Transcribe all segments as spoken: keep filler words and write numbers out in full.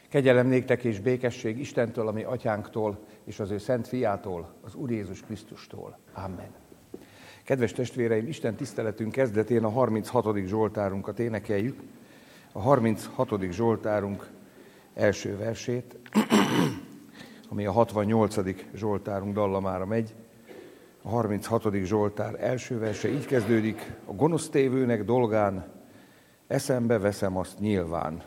Kegyelem néktek és békesség Istentől, a mi atyánktól, és az ő szent fiától, az Úr Jézus Krisztustól. Amen. Kedves testvéreim, Isten tiszteletünk kezdetén a harminchatodik Zsoltárunkat énekeljük. A harminchatodik Zsoltárunk első versét, ami a hatvannyolcadik Zsoltárunk dallamára megy. A harminchatodik Zsoltár első verse így kezdődik: a gonosztévőnek dolgán eszembe veszem azt nyilván.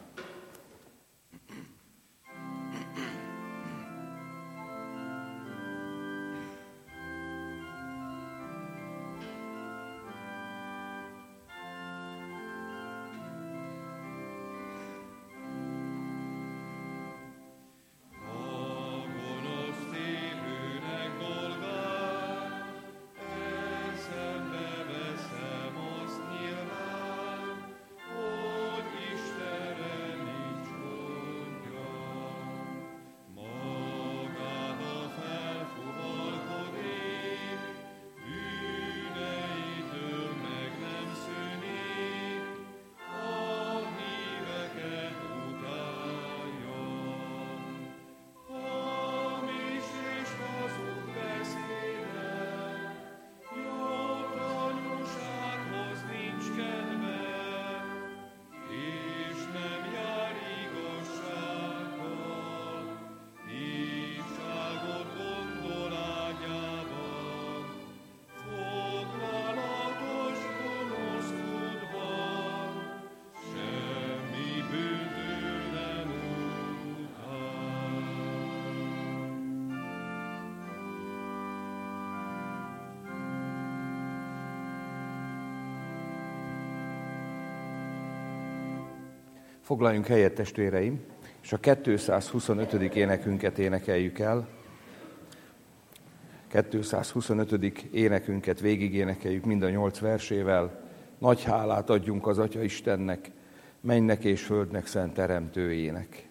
Foglaljunk helyet, testvéreim, és a kétszázhuszonötödik énekünket énekeljük el. kétszázhuszonötödik énekünket végig énekeljük mind a nyolc versével. Nagy hálát adjunk az Atya Istennek, mennynek és földnek szent teremtőjének.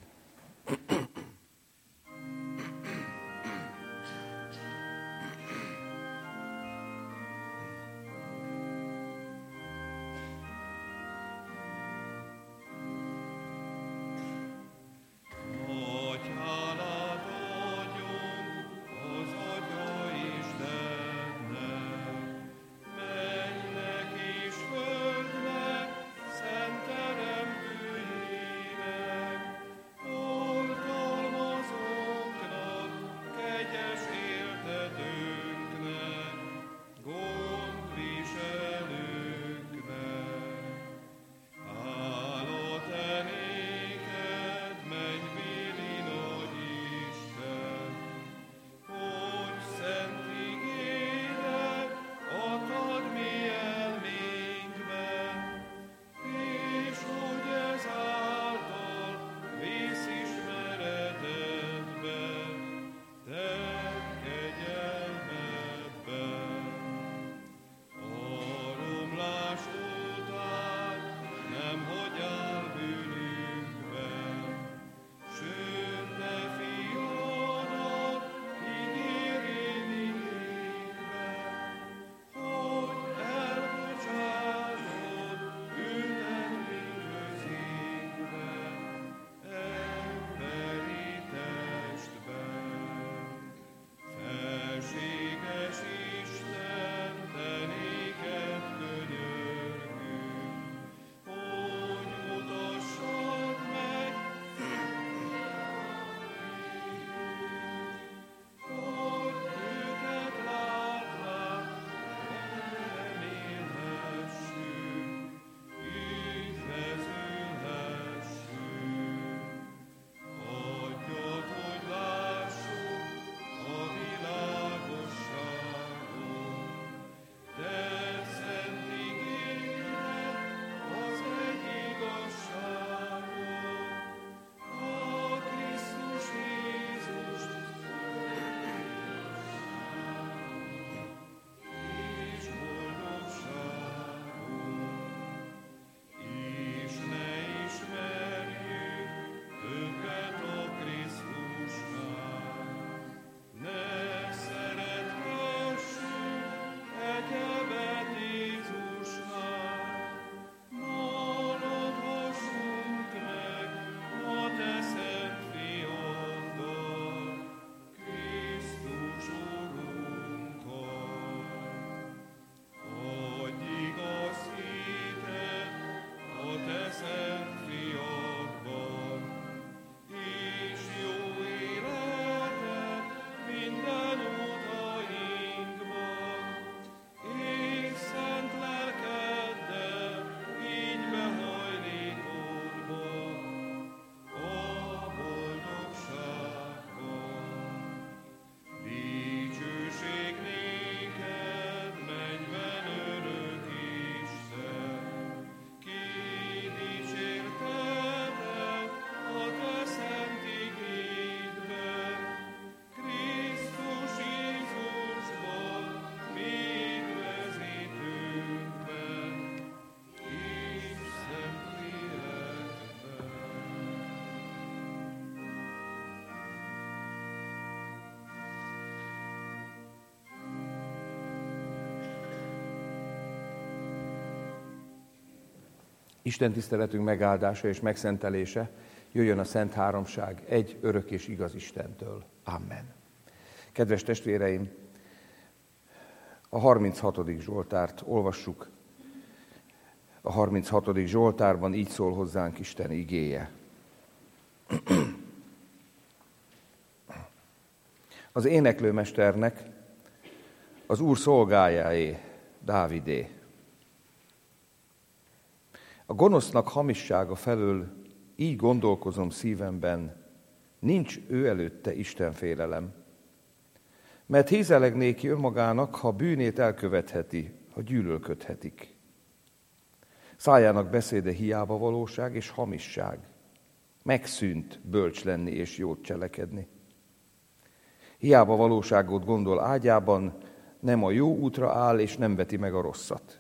Isten tiszteletünk megáldása és megszentelése jöjjön a Szent Háromság egy örök és igaz Istentől. Amen. Kedves testvéreim, a harminchatodik Zsoltárt olvassuk. A harminchatodik Zsoltárban így szól hozzánk Isten igéje. Az éneklőmesternek, az Úr szolgájáé, Dávidé. A gonosznak hamissága felől így gondolkozom szívemben, nincs ő előtte istenfélelem. Mert hízeleg néki önmagának, ha bűnét elkövetheti, ha gyűlölködhetik. Szájának beszéde hiába valóság és hamisság. Megszűnt bölcs lenni és jót cselekedni. Hiába valóságot gondol ágyában, nem a jó útra áll és nem veti meg a rosszat.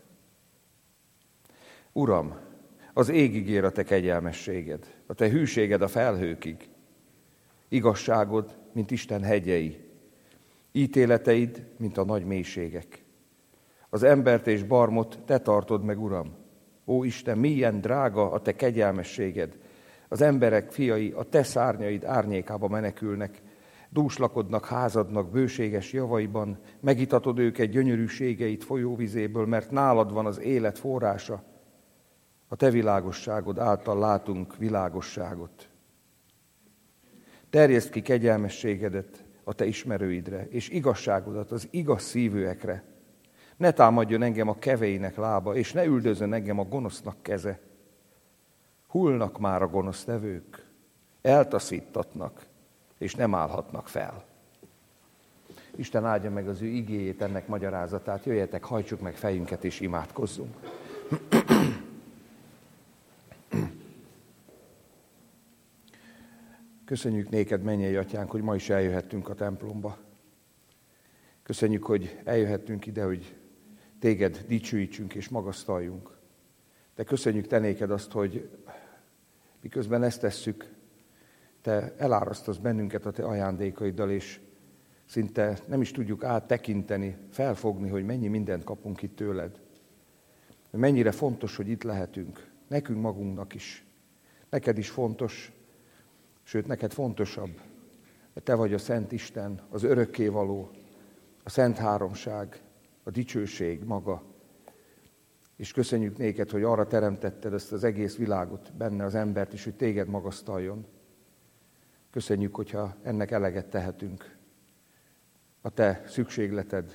Uram, az égig ér a te kegyelmességed, a te hűséged a felhőkig. Igazságod, mint Isten hegyei, ítéleteid, mint a nagy mélységek. Az embert és barmot te tartod meg, Uram. Ó Isten, milyen drága a te kegyelmességed. Az emberek fiai a te szárnyaid árnyékába menekülnek, dúslakodnak házadnak bőséges javaiban, megitatod őket gyönyörűségeit folyóvizéből, mert nálad van az élet forrása. A te világosságod által látunk világosságot. Terjeszd ki kegyelmességedet a te ismerőidre, és igazságodat az igaz szívűekre. Ne támadjon engem a keveinek lába, és ne üldözön engem a gonosznak keze. Hullnak már a gonosztevők, eltaszítatnak, és nem állhatnak fel. Isten áldja meg az ő igéjét, ennek magyarázatát. Jöjjetek, hajtsuk meg fejünket, és imádkozzunk. Köszönjük néked, mennyei atyánk, hogy ma is eljöhettünk a templomba. Köszönjük, hogy eljöhettünk ide, hogy téged dicsőítsünk és magasztaljunk. De köszönjük te néked azt, hogy miközben ezt tesszük, te elárasztasz bennünket a te ajándékaiddal, és szinte nem is tudjuk áttekinteni, felfogni, hogy mennyi mindent kapunk itt tőled. Mennyire fontos, hogy itt lehetünk. Nekünk magunknak is. Neked is fontos, sőt, neked fontosabb, mert te vagy a Szent Isten, az örökkévaló, a Szent Háromság, a dicsőség maga. És köszönjük néked, hogy arra teremtetted ezt az egész világot, benne az embert is, hogy téged magasztaljon. Köszönjük, hogyha ennek eleget tehetünk. A te szükségleted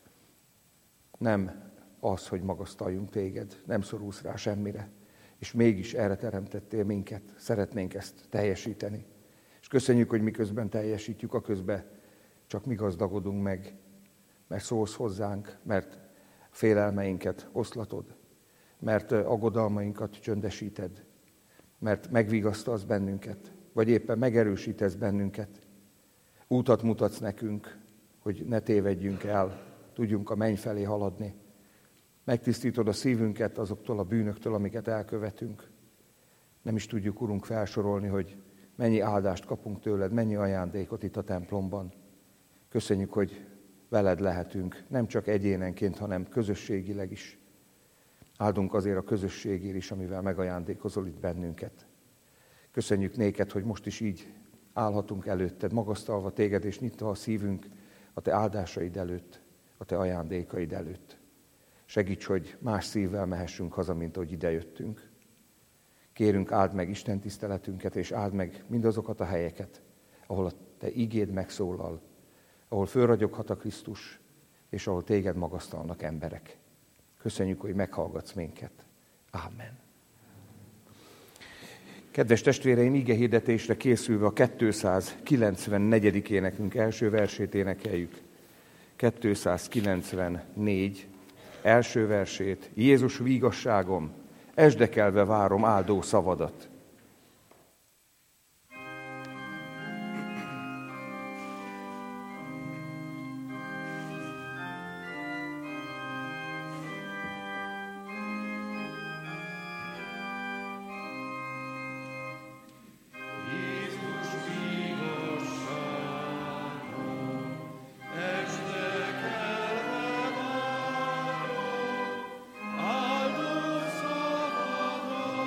nem az, hogy magasztaljunk téged, nem szorulsz rá semmire, és mégis erre teremtettél minket, szeretnénk ezt teljesíteni. És köszönjük, hogy miközben teljesítjük, a közben csak mi gazdagodunk meg, mert szólsz hozzánk, mert félelmeinket oszlatod, mert aggodalmainkat csöndesíted, mert megvigasztalsz bennünket, vagy éppen megerősítesz bennünket. Útat mutatsz nekünk, hogy ne tévedjünk el, tudjunk a menny felé haladni. Megtisztítod a szívünket azoktól a bűnöktől, amiket elkövetünk. Nem is tudjuk, Urunk, felsorolni, hogy mennyi áldást kapunk tőled, mennyi ajándékot itt a templomban. Köszönjük, hogy veled lehetünk, nem csak egyénenként, hanem közösségileg is. Áldunk azért a közösségért is, amivel megajándékozol itt bennünket. Köszönjük néked, hogy most is így állhatunk előtted, magasztalva téged, és nyitva a szívünk a te áldásaid előtt, a te ajándékaid előtt. Segíts, hogy más szívvel mehessünk haza, mint ahogy idejöttünk. Kérünk, áld meg Isten tiszteletünket, és áld meg mindazokat a helyeket, ahol a te igéd megszólal, ahol fölragyoghat a Krisztus, és ahol téged magasztalnak emberek. Köszönjük, hogy meghallgatsz minket. Ámen. Kedves testvéreim, ige hirdetésre készülve a kétszázkilencvennegyedik énekünk első versét énekeljük. kétszázkilencvennégy első versét. Jézus vígasságom, esdekelve várom áldó szavadat. Áldó szavadat.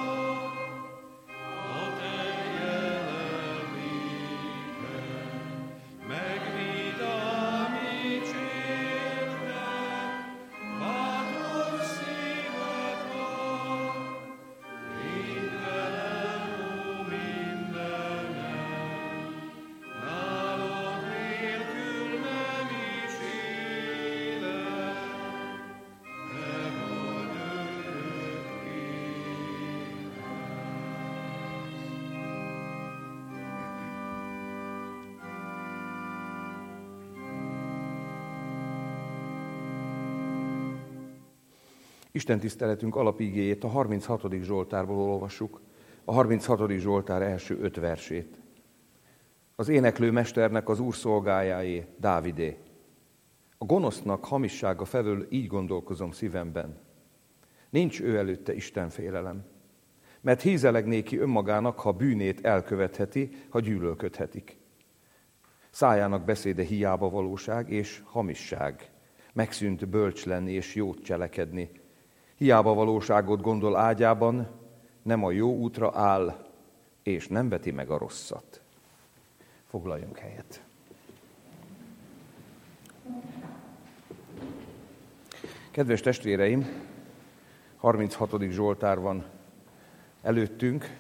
Isten tiszteletünk alapigéjét a harminchatodik Zsoltárból olvassuk, a harminchatodik Zsoltár első öt versét. Az éneklő mesternek, az Úr szolgájáé, Dávidé. A gonosznak hamissága felől így gondolkozom szívemben. Nincs ő előtte Isten félelem, mert hízeleg néki önmagának, ha bűnét elkövetheti, ha gyűlölködhetik. Szájának beszéde hiába valóság és hamisság, megszűnt bölcs lenni és jót cselekedni. Hiába valóságot gondol ágyában, nem a jó útra áll, és nem veti meg a rosszat. Foglaljunk helyet. Kedves testvéreim, harminchatodik Zsoltár van előttünk.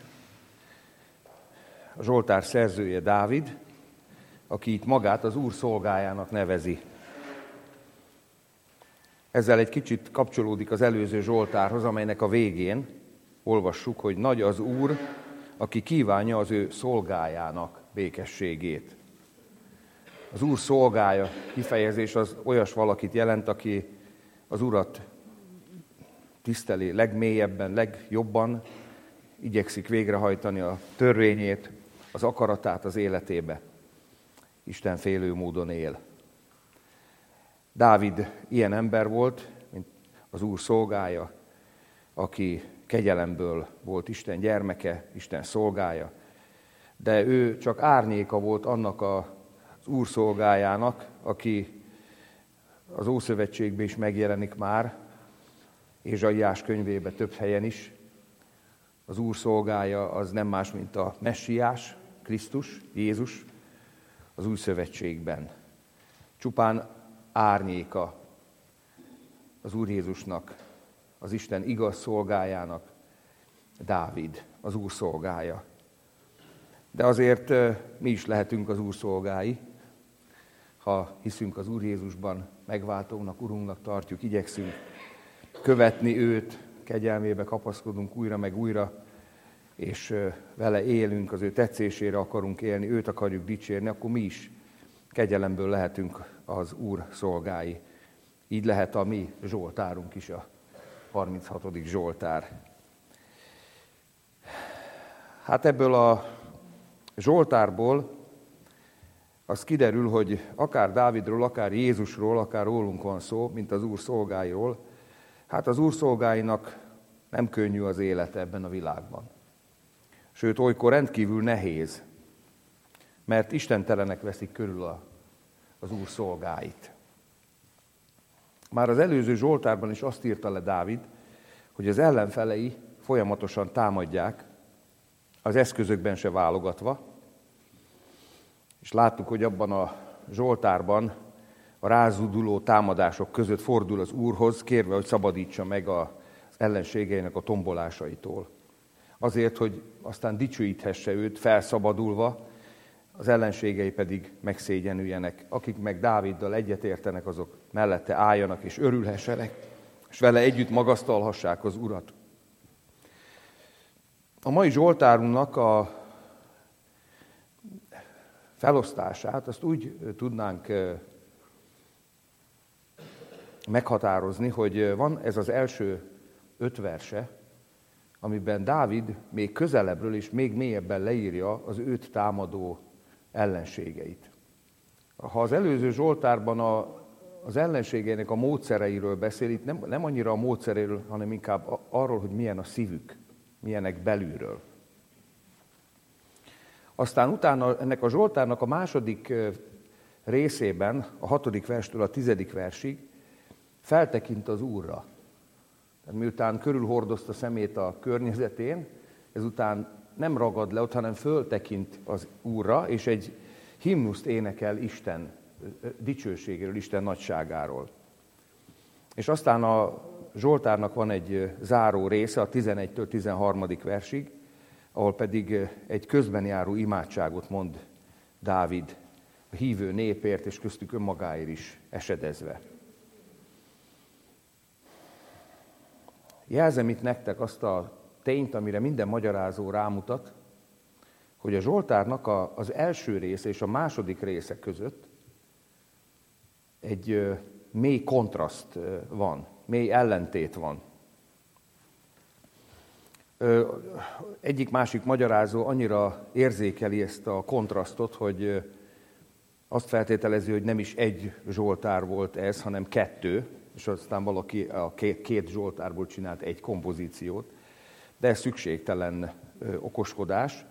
A Zsoltár szerzője Dávid, aki itt magát az Úr szolgájának nevezi. Ezzel egy kicsit kapcsolódik az előző Zsoltárhoz, amelynek a végén olvassuk, hogy nagy az Úr, aki kívánja az ő szolgájának békességét. Az Úr szolgája kifejezés az olyas valakit jelent, aki az Urat tiszteli legmélyebben, legjobban, igyekszik végrehajtani a törvényét, az akaratát az életébe. Isten félő módon él. Dávid ilyen ember volt, mint az Úr szolgája, aki kegyelemből volt Isten gyermeke, Isten szolgája, de ő csak árnyéka volt annak az Úr szolgájának, aki az Ószövetségben is megjelenik már, Ézsaiás könyvében több helyen is. Az Úr szolgája az nem más, mint a Messiás, Krisztus, Jézus az Új Szövetségben. Csupán árnyéka az Úr Jézusnak, az Isten igaz szolgájának, Dávid, az Úr szolgája. De azért mi is lehetünk az Úr szolgái, ha hiszünk az Úr Jézusban, megváltónak, Urunknak tartjuk, igyekszünk követni őt, kegyelmébe kapaszkodunk újra meg újra, és vele élünk, az ő tetszésére akarunk élni, őt akarjuk dicsérni, akkor mi is kegyelemből lehetünk az Úr szolgái. Így lehet a mi Zsoltárunk is, a harminchatodik Zsoltár. Hát ebből a Zsoltárból az kiderül, hogy akár Dávidról, akár Jézusról, akár rólunk van szó, mint az Úr szolgáiról. Hát az Úr szolgáinak nem könnyű az élete ebben a világban. Sőt, olykor rendkívül nehéz, mert istentelenek veszik körül a, az Úr szolgáit. Már az előző Zsoltárban is azt írta le Dávid, hogy az ellenfelei folyamatosan támadják, az eszközökben se válogatva, és láttuk, hogy abban a Zsoltárban a rázuduló támadások között fordul az Úrhoz, kérve, hogy szabadítsa meg az ellenségeinek a tombolásaitól. Azért, hogy aztán dicsőíthesse őt felszabadulva, az ellenségei pedig megszégyenüljenek. Akik meg Dáviddal egyetértenek, azok mellette álljanak és örülhessenek, és vele együtt magasztalhassák az Urat. A mai Zsoltárunknak a felosztását azt úgy tudnánk meghatározni, hogy van ez az első öt verse, amiben Dávid még közelebbről és még mélyebben leírja az őt támadó ellenségeit. Ha az előző Zsoltárban a, az ellenségeinek a módszereiről beszél, itt nem, nem annyira a módszereiről, hanem inkább arról, hogy milyen a szívük, milyenek belülről. Aztán utána ennek a Zsoltárnak a második részében, a hatodik verstől a tizedik versig feltekint az Úrra. Tehát miután körülhordozta szemét a környezetén, ezután nem ragad le ott, hanem föltekint az Úrra, és egy himnuszt énekel Isten dicsőségéről, Isten nagyságáról. És aztán a Zsoltárnak van egy záró része, a tizenegytől tizenharmadik versig, ahol pedig egy közben járó imádságot mond Dávid a hívő népért, és köztük önmagáért is esedezve. Jelzem itt nektek azt a tényt, amire minden magyarázó rámutat, hogy a Zsoltárnak a, az első része és a második része között egy mély kontraszt van, mély ellentét van. Egyik-másik magyarázó annyira érzékeli ezt a kontrasztot, hogy azt feltételezi, hogy nem is egy zsoltár volt ez, hanem kettő, és aztán valaki a két zsoltárból csinált egy kompozíciót, de ez szükségtelen okoskodás.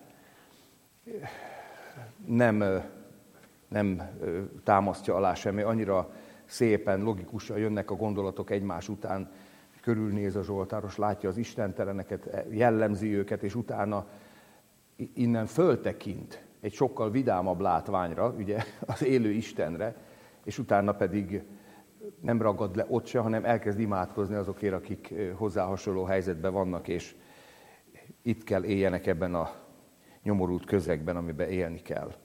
Nem, nem támasztja alá semmi, annyira szépen, logikusan jönnek a gondolatok egymás után, körülnéz a zsoltáros, látja az istenteleneket, jellemzi őket, és utána innen föltekint egy sokkal vidámabb látványra, ugye, az élő Istenre, és utána pedig nem ragad le ott se, hanem elkezd imádkozni azokért, akik hozzá hasonló helyzetben vannak, és itt kell éljenek ebben a nyomorult közegben, amiben élni kell.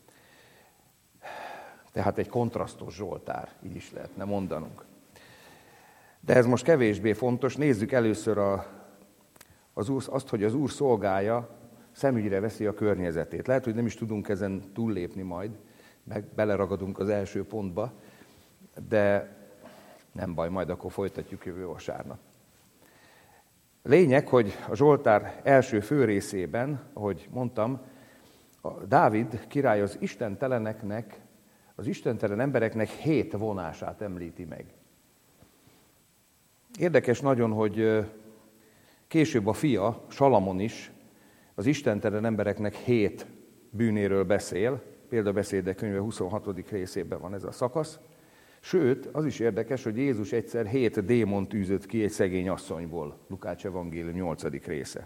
Tehát egy kontrasztos zsoltár, így is lehetne mondanunk. De ez most kevésbé fontos. Nézzük először a, az úr, azt, hogy az Úr szolgája szemügyre veszi a környezetét. Lehet, hogy nem is tudunk ezen túllépni majd, meg beleragadunk az első pontba, de nem baj, majd akkor folytatjuk jövő vasárnap. Lényeg, hogy a Zsoltár első fő részében, ahogy mondtam, a Dávid király az istenteleneknek, az istentelen embereknek hét vonását említi meg. Érdekes nagyon, hogy később a fia, Salamon is az istentelen embereknek hét bűnéről beszél, Példabeszédek könyve huszonhatodik részében van ez a szakasz. Sőt, az is érdekes, hogy Jézus egyszer hét démont űzött ki egy szegény asszonyból, Lukács evangélium nyolcadik része.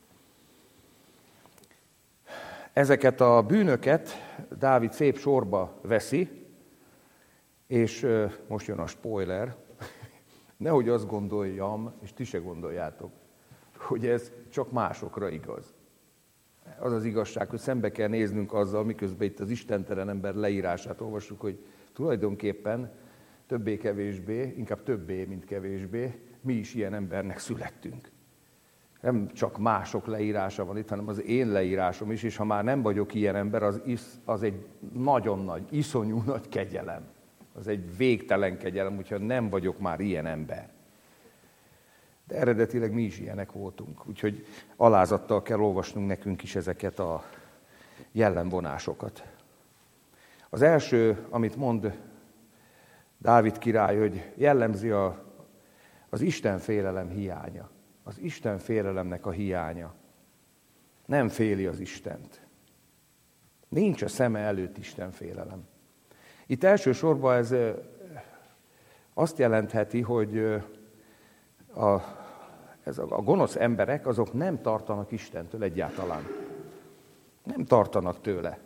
Ezeket a bűnöket Dávid szép sorba veszi, és most jön a spoiler, nehogy azt gondoljam, és ti se gondoljátok, hogy ez csak másokra igaz. Az az igazság, hogy szembe kell néznünk azzal, miközben itt az istentelen ember leírását olvassuk, hogy tulajdonképpen többé-kevésbé, inkább többé, mint kevésbé, mi is ilyen embernek születtünk. Nem csak mások leírása van itt, hanem az én leírásom is, és ha már nem vagyok ilyen ember, az, is, az egy nagyon nagy, iszonyú nagy kegyelem. Az egy végtelen kegyelem, úgyhogy nem vagyok már ilyen ember. De eredetileg mi is ilyenek voltunk, úgyhogy alázattal kell olvasnunk nekünk is ezeket a jellemvonásokat. Az első, amit mond Dávid király, hogy jellemzi a, az Isten-félelem hiánya. Az Isten-félelemnek a hiánya. Nem féli az Istent. Nincs a szeme előtt Isten-félelem. Itt elsősorban ez azt jelentheti, hogy a, ez a, a gonosz emberek azok nem tartanak Istentől egyáltalán. Nem tartanak tőle.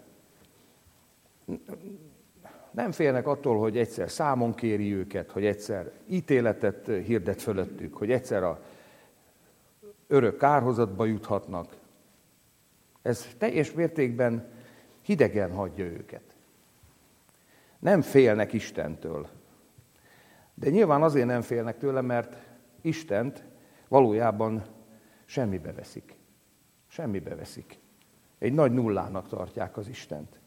Nem félnek attól, hogy egyszer számon kéri őket, hogy egyszer ítéletet hirdet fölöttük, hogy egyszer a örök kárhozatba juthatnak. Ez teljes mértékben hidegen hagyja őket. Nem félnek Istentől. De nyilván azért nem félnek tőle, mert Istent valójában semmibe veszik. Semmibe veszik. Egy nagy nullának tartják az Istent.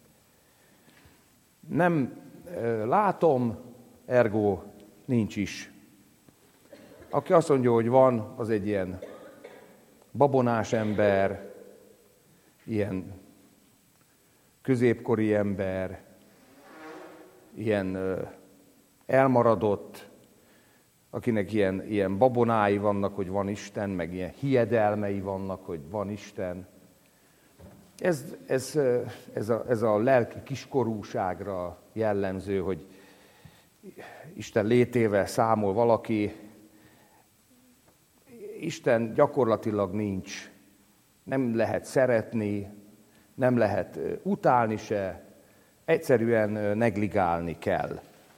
Nem látom, ergo nincs is. Aki azt mondja, hogy van, az egy ilyen babonás ember, ilyen középkori ember, ilyen elmaradott, akinek ilyen, ilyen babonái vannak, hogy van Isten, meg ilyen hiedelmei vannak, hogy van Isten. Ez, ez, ez, a, ez a lelki kiskorúságra jellemző, hogy Isten létével számol valaki. Isten gyakorlatilag nincs. Nem lehet szeretni, nem lehet utálni se, egyszerűen negligálni kell.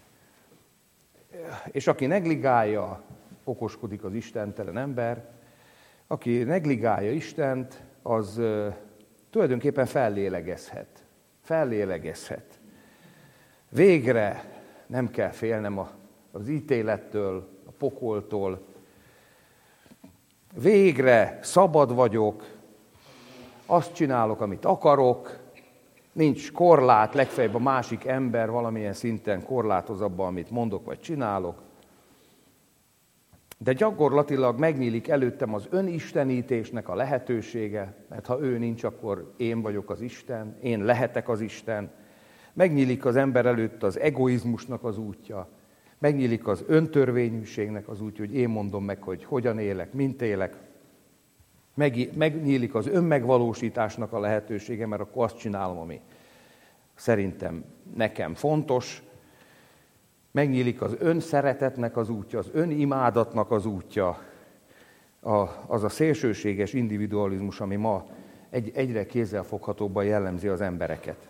És aki negligálja, okoskodik az istentelen ember, aki negligálja Istent, az tulajdonképpen fellélegezhet. Fellélegezhet. Végre nem kell félnem az ítélettől, a pokoltól. Végre szabad vagyok, azt csinálok, amit akarok, nincs korlát, legfeljebb a másik ember valamilyen szinten korlátoz abban, amit mondok vagy csinálok. De gyakorlatilag megnyílik előttem az önistenítésnek a lehetősége, mert ha ő nincs, akkor én vagyok az Isten, én lehetek az Isten. Megnyílik az ember előtt az egoizmusnak az útja, megnyílik az öntörvényűségnek az útja, hogy én mondom meg, hogy hogyan élek, mint élek. Megnyílik az önmegvalósításnak a lehetősége, mert akkor azt csinálom, ami szerintem nekem fontos. Megnyílik az önszeretetnek az útja, az önimádatnak az útja, az a szélsőséges individualizmus, ami ma egy, egyre kézzelfoghatóbban jellemzi az embereket.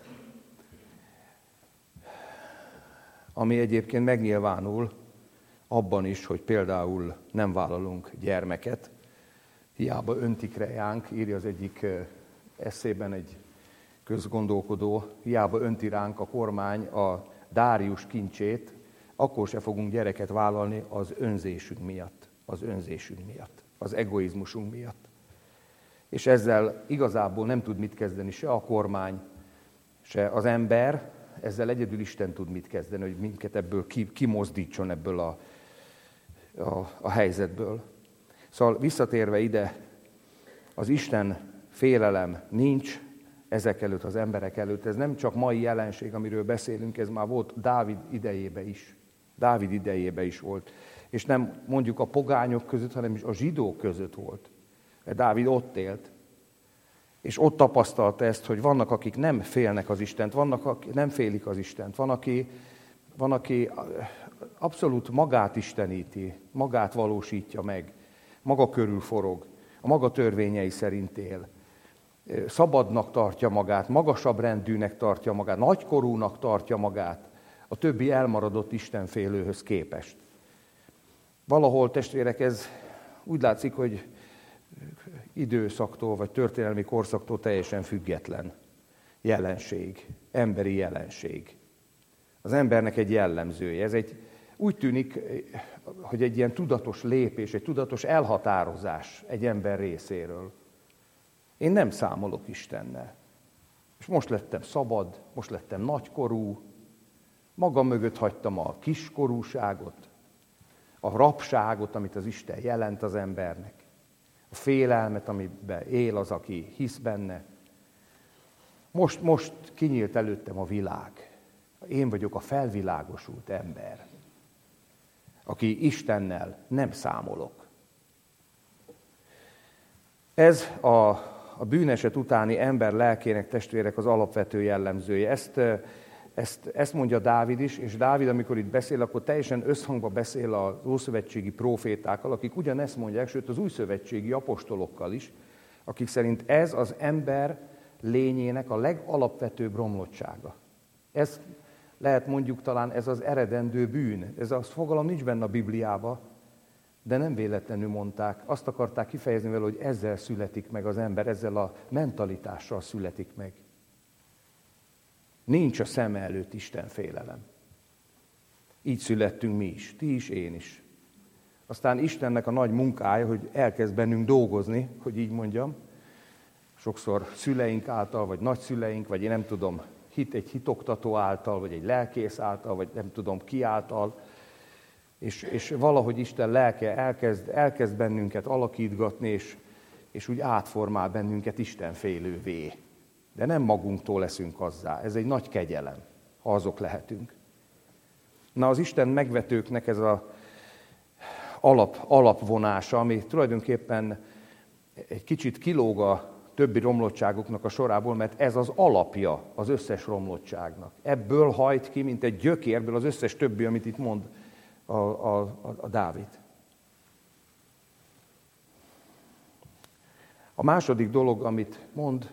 Ami egyébként megnyilvánul abban is, hogy például nem vállalunk gyermeket, hiába öntik ránk, írja az egyik eszében egy közgondolkodó, hiába önti ránk a kormány a Dárius kincsét, akkor se fogunk gyereket vállalni az önzésünk miatt, az önzésünk miatt, az egoizmusunk miatt. És ezzel igazából nem tud mit kezdeni se a kormány, se az ember, ezzel egyedül Isten tud mit kezdeni, hogy minket ebből kimozdítson ebből a, a, a helyzetből. Szóval visszatérve ide, az Isten félelem nincs ezek előtt, az emberek előtt. Ez nem csak mai jelenség, amiről beszélünk, ez már volt Dávid idejében is. Dávid idejében is volt. És nem mondjuk a pogányok között, hanem is a zsidók között volt. Mert Dávid ott élt. És ott tapasztalta ezt, hogy vannak, akik nem félnek az Istent, vannak, akik nem félik az Istent. Van, aki, van, aki abszolút magát isteníti, magát valósítja meg, maga körül forog, a maga törvényei szerint él. Szabadnak tartja magát, magasabb rendűnek tartja magát, nagykorúnak tartja magát a többi elmaradott istenfélőhöz képest. Valahol, testvérek, ez úgy látszik, hogy időszaktól vagy történelmi korszaktól teljesen független jelenség, emberi jelenség. Az embernek egy jellemzője. Ez egy, úgy tűnik, hogy egy ilyen tudatos lépés, egy tudatos elhatározás egy ember részéről. Én nem számolok Istennel. És most lettem szabad, most lettem nagykorú, magam mögött hagytam a kiskorúságot, a rabságot, amit az Isten jelent az embernek, a félelmet, amiben él az, aki hisz benne. Most, most kinyílt előttem a világ. Én vagyok a felvilágosult ember, aki Istennel nem számolok. Ez a, a bűneset utáni ember lelkének, testvérek, az alapvető jellemzője. Ezt, ezt, ezt mondja Dávid is, és Dávid, amikor itt beszél, akkor teljesen összhangban beszél az ószövetségi prófétákkal, akik ugyanezt mondják, sőt az újszövetségi apostolokkal is, akik szerint ez az ember lényének a legalapvetőbb romlottsága. Ez lehet mondjuk talán ez az eredendő bűn. Ez a fogalom nincs benne a Bibliában, de nem véletlenül mondták. Azt akarták kifejezni vele, hogy ezzel születik meg az ember, ezzel a mentalitással születik meg. Nincs a szeme előtt Isten félelem. Így születtünk mi is, ti is, én is. Aztán Istennek a nagy munkája, hogy elkezd bennünk dolgozni, hogy így mondjam, sokszor szüleink által, vagy nagyszüleink, vagy én nem tudom, hit egy hitoktató által, vagy egy lelkész által, vagy nem tudom ki által, és, és valahogy Isten lelke elkezd, elkezd bennünket alakítgatni, és, és úgy átformál bennünket istenfélővé. De nem magunktól leszünk azzá. Ez egy nagy kegyelem, ha azok lehetünk. Na, az Isten megvetőknek ez az alap, alapvonása, ami tulajdonképpen egy kicsit kilóg a többi romlottságoknak a sorából, mert ez az alapja az összes romlottságnak. Ebből hajt ki, mint egy gyökérből az összes többi, amit itt mond a, a, a, a Dávid. A második dolog, amit mond,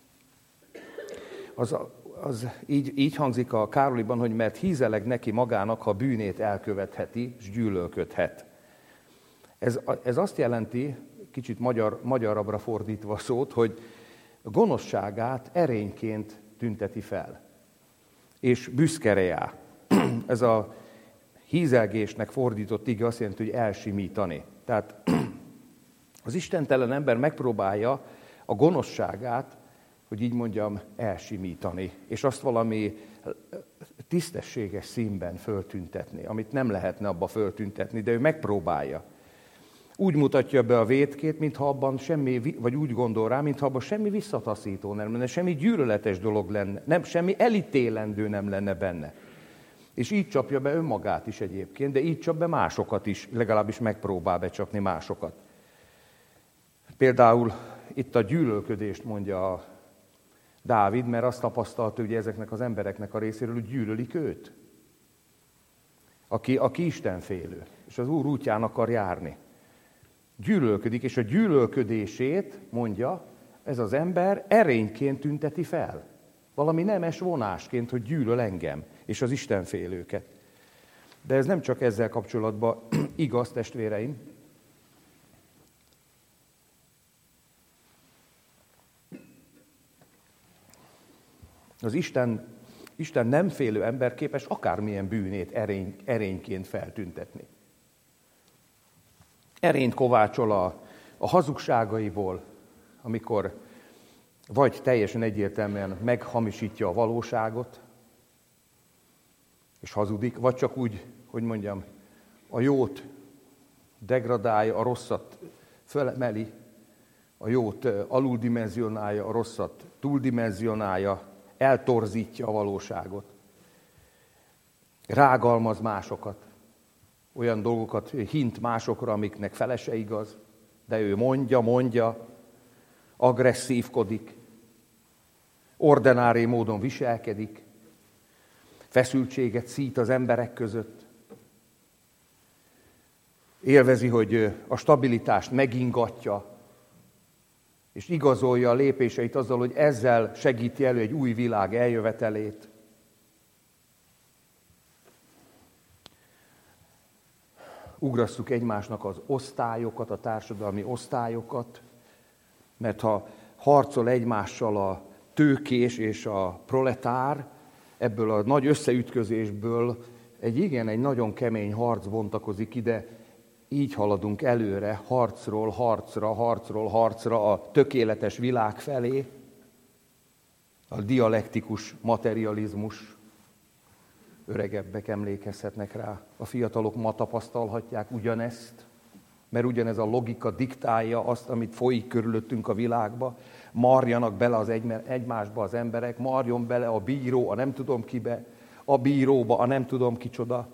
az, az így, így hangzik a Károliban, hogy mert hízeleg neki magának, ha bűnét elkövetheti, és gyűlölködhet. Ez, ez azt jelenti, kicsit magyar, magyarabbra fordítva a szót, hogy a gonoszságát erényként tünteti fel, és büszke reá. Ez a hízelgésnek fordított ige azt jelenti, hogy elsimítani. Tehát az istentelen ember megpróbálja a gonoszságát, hogy így mondjam, elsimítani, és azt valami tisztességes színben föltüntetni, amit nem lehetne abba föltüntetni, de ő megpróbálja. Úgy mutatja be a vétkét, mintha abban semmi, vagy úgy gondol rá, mintha abban semmi visszataszító nem lenne, semmi gyűlöletes dolog lenne, nem, semmi elítélendő nem lenne benne. És így csapja be önmagát is egyébként, de így csap be másokat is, legalábbis megpróbál becsapni másokat. Például itt a gyűlölködést mondja a Dávid, mert azt tapasztalta, hogy ezeknek az embereknek a részéről, hogy gyűlölik őt. Aki, aki istenfélő, és az Úr útján akar járni. Gyűlölködik, és a gyűlölködését, mondja, ez az ember erényként tünteti fel. Valami nemes vonásként, hogy gyűlöl engem, és az istenfélőket. De ez nem csak ezzel kapcsolatban igaz, testvéreim. Az Isten, Isten nem félő ember képes akármilyen bűnét erény, erényként feltüntetni. Erényt kovácsol a, a hazugságaiból, amikor vagy teljesen egyértelműen meghamisítja a valóságot, és hazudik, vagy csak úgy, hogy mondjam, a jót degradálja, a rosszat fölemeli, a jót aluldimenzionálja, a rosszat túldimenzionálja, eltorzítja a valóságot. Rágalmaz másokat, olyan dolgokat hint másokra, amiknek fele se igaz, de ő mondja, mondja, agresszívkodik, ordinári módon viselkedik, feszültséget szít az emberek között, élvezi, hogy a stabilitást megingatja, és igazolja a lépéseit azzal, hogy ezzel segíti elő egy új világ eljövetelét. Ugrasszuk egymásnak az osztályokat, a társadalmi osztályokat, mert ha harcol egymással a tőkés és a proletár, ebből a nagy összeütközésből egy igen, egy nagyon kemény harc bontakozik ide, így haladunk előre, harcról harcra, harcról harcra a tökéletes világ felé, a dialektikus materializmus, öregebbek emlékezhetnek rá, a fiatalok ma tapasztalhatják ugyanezt, mert ugyanez a logika diktálja azt, amit folyik körülöttünk a világba, marjanak bele az egy, egymásba az emberek, marjon bele a bíró, a nem tudom kibe, a bíróba, a nem tudom kicsoda.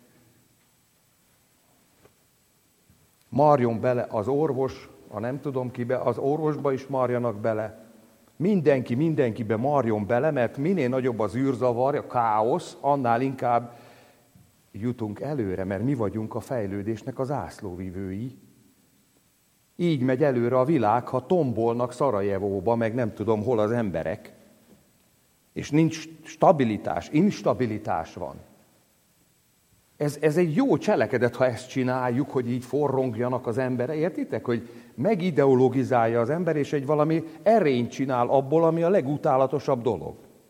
Marjon bele az orvos, a nem tudom kibe, az orvosba is marjanak bele. Mindenki mindenkibe marjon bele, mert minél nagyobb az űrzavar, a káosz, annál inkább jutunk előre, mert mi vagyunk a fejlődésnek az zászlóvivői. Így megy előre a világ, ha tombolnak Szarajevóba, meg nem tudom hol az emberek. És nincs stabilitás, instabilitás van. Ez, ez egy jó cselekedet, ha ezt csináljuk, hogy így forrongjanak az emberek. Értitek, hogy megideologizálja az ember, és egy valami erényt csinál abból, ami a legutálatosabb dolog.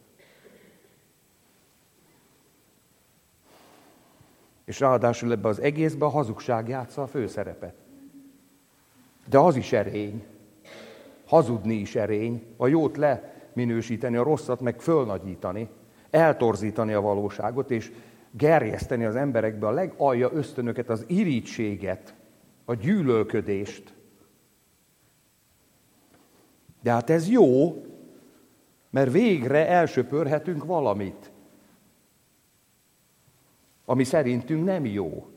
És ráadásul ebbe az egészbe a hazugság játsza a főszerepet. De az is erény. Hazudni is erény. A jót leminősíteni, a rosszat meg fölnagyítani, eltorzítani a valóságot, és gerjeszteni az emberekbe a legalja ösztönöket, az irítséget, a gyűlölködést. De hát ez jó, mert végre elsöpörhetünk valamit, ami szerintünk nem jó.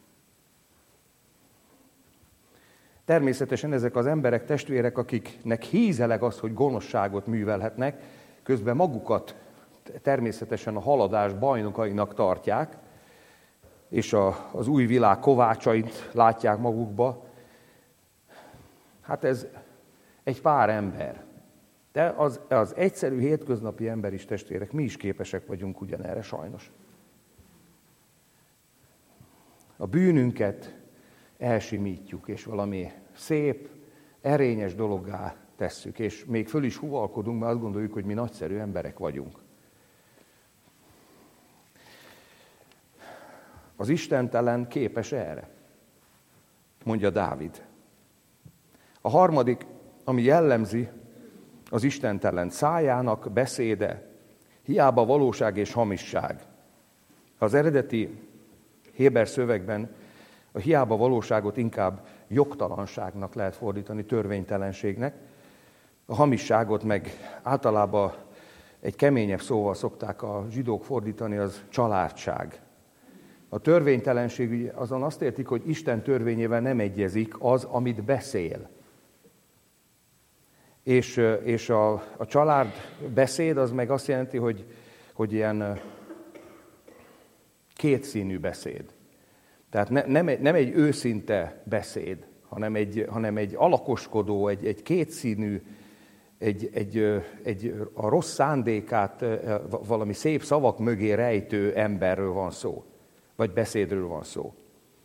Természetesen ezek az emberek, testvérek, akiknek hízeleg az, hogy gonoszságot művelhetnek, közben magukat természetesen a haladás bajnokainak tartják, és a, az új világ kovácsait látják magukba. Hát ez egy pár ember. De az, az egyszerű hétköznapi ember is, testvérek, mi is képesek vagyunk ugyanerre sajnos. A bűnünket elsimítjuk, és valami szép, erényes dologgá tesszük, és még föl is huvalkodunk, mert azt gondoljuk, hogy mi nagyszerű emberek vagyunk. Az istentelen képes erre, mondja Dávid. A harmadik, ami jellemzi az istentelen szájának beszéde, hiába valóság és hamisság. Az eredeti héber szövegben a hiába valóságot inkább jogtalanságnak lehet fordítani, törvénytelenségnek. A hamisságot meg általában egy keményebb szóval szokták a zsidók fordítani, az családság. A törvénytelenség azon azt értik, hogy Isten törvényével nem egyezik az, amit beszél. És, és a, a család beszéd az meg azt jelenti, hogy, hogy ilyen kétszínű beszéd. Tehát ne, nem, egy, nem egy őszinte beszéd, hanem egy, hanem egy alakoskodó, egy, egy kétszínű, egy, egy, egy a rossz szándékát valami szép szavak mögé rejtő emberről van szó, vagy beszédről van szó.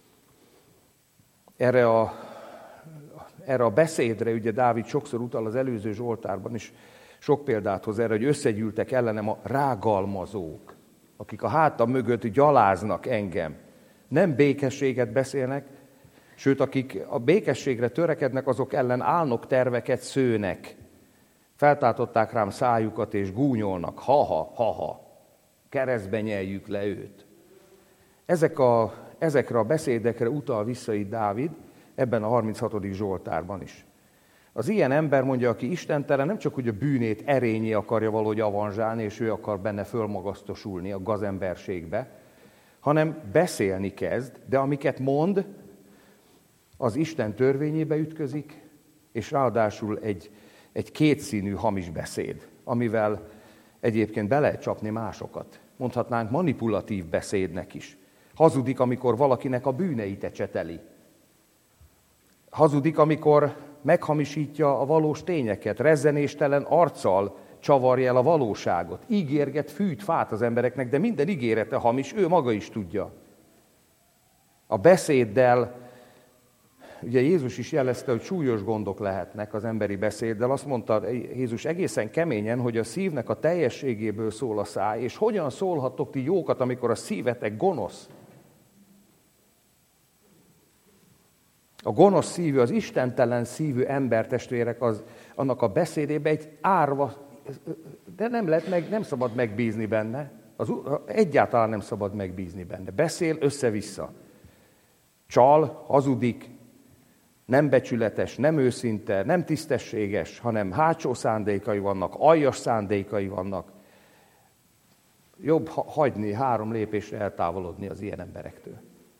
Erre a, erre a beszédre ugye Dávid sokszor utal az előző Zsoltárban is, sok példát hoz erre, hogy összegyűltek ellenem a rágalmazók, akik a hátam mögött gyaláznak engem. Nem békességet beszélnek, sőt, akik a békességre törekednek, azok ellen álnok terveket szőnek. Feltátották rám szájukat és gúnyolnak, ha-ha, ha-ha, keresztbe nyeljük le őt. Ezek a, ezekre a beszédekre utal vissza itt Dávid, ebben a harminchatodik Zsoltárban is. Az ilyen ember, mondja, aki istentelen, nem csak hogy a bűnét erényé akarja valahogy avanzsálni, és ő akar benne fölmagasztosulni a gazemberségbe, hanem beszélni kezd, de amiket mond, az Isten törvényébe ütközik, és ráadásul egy, egy kétszínű hamis beszéd, amivel egyébként be lehet csapni másokat. Mondhatnánk manipulatív beszédnek is. Hazudik, amikor valakinek a bűneit ecseteli. Hazudik, amikor meghamisítja a valós tényeket, rezzenéstelen arccal csavarja el a valóságot. Ígérget, fűt, fát az embereknek, de minden ígérete hamis, ő maga is tudja. A beszéddel, ugye Jézus is jelezte, hogy súlyos gondok lehetnek az emberi beszéddel. Azt mondta Jézus egészen keményen, hogy a szívnek a teljességéből szól a száj, és hogyan szólhattok ti jókat, amikor a szívetek gonosz? A gonosz szívű, az istentelen szívű embertestvérek, az, annak a beszédében egy árva, de nem, lehet meg, nem szabad megbízni benne, az, egyáltalán nem szabad megbízni benne. Beszél össze-vissza. Csal, hazudik, nem becsületes, nem őszinte, nem tisztességes, hanem hátsó szándékai vannak, aljas szándékai vannak. Jobb hagyni, három lépésre eltávolodni az ilyen emberektől.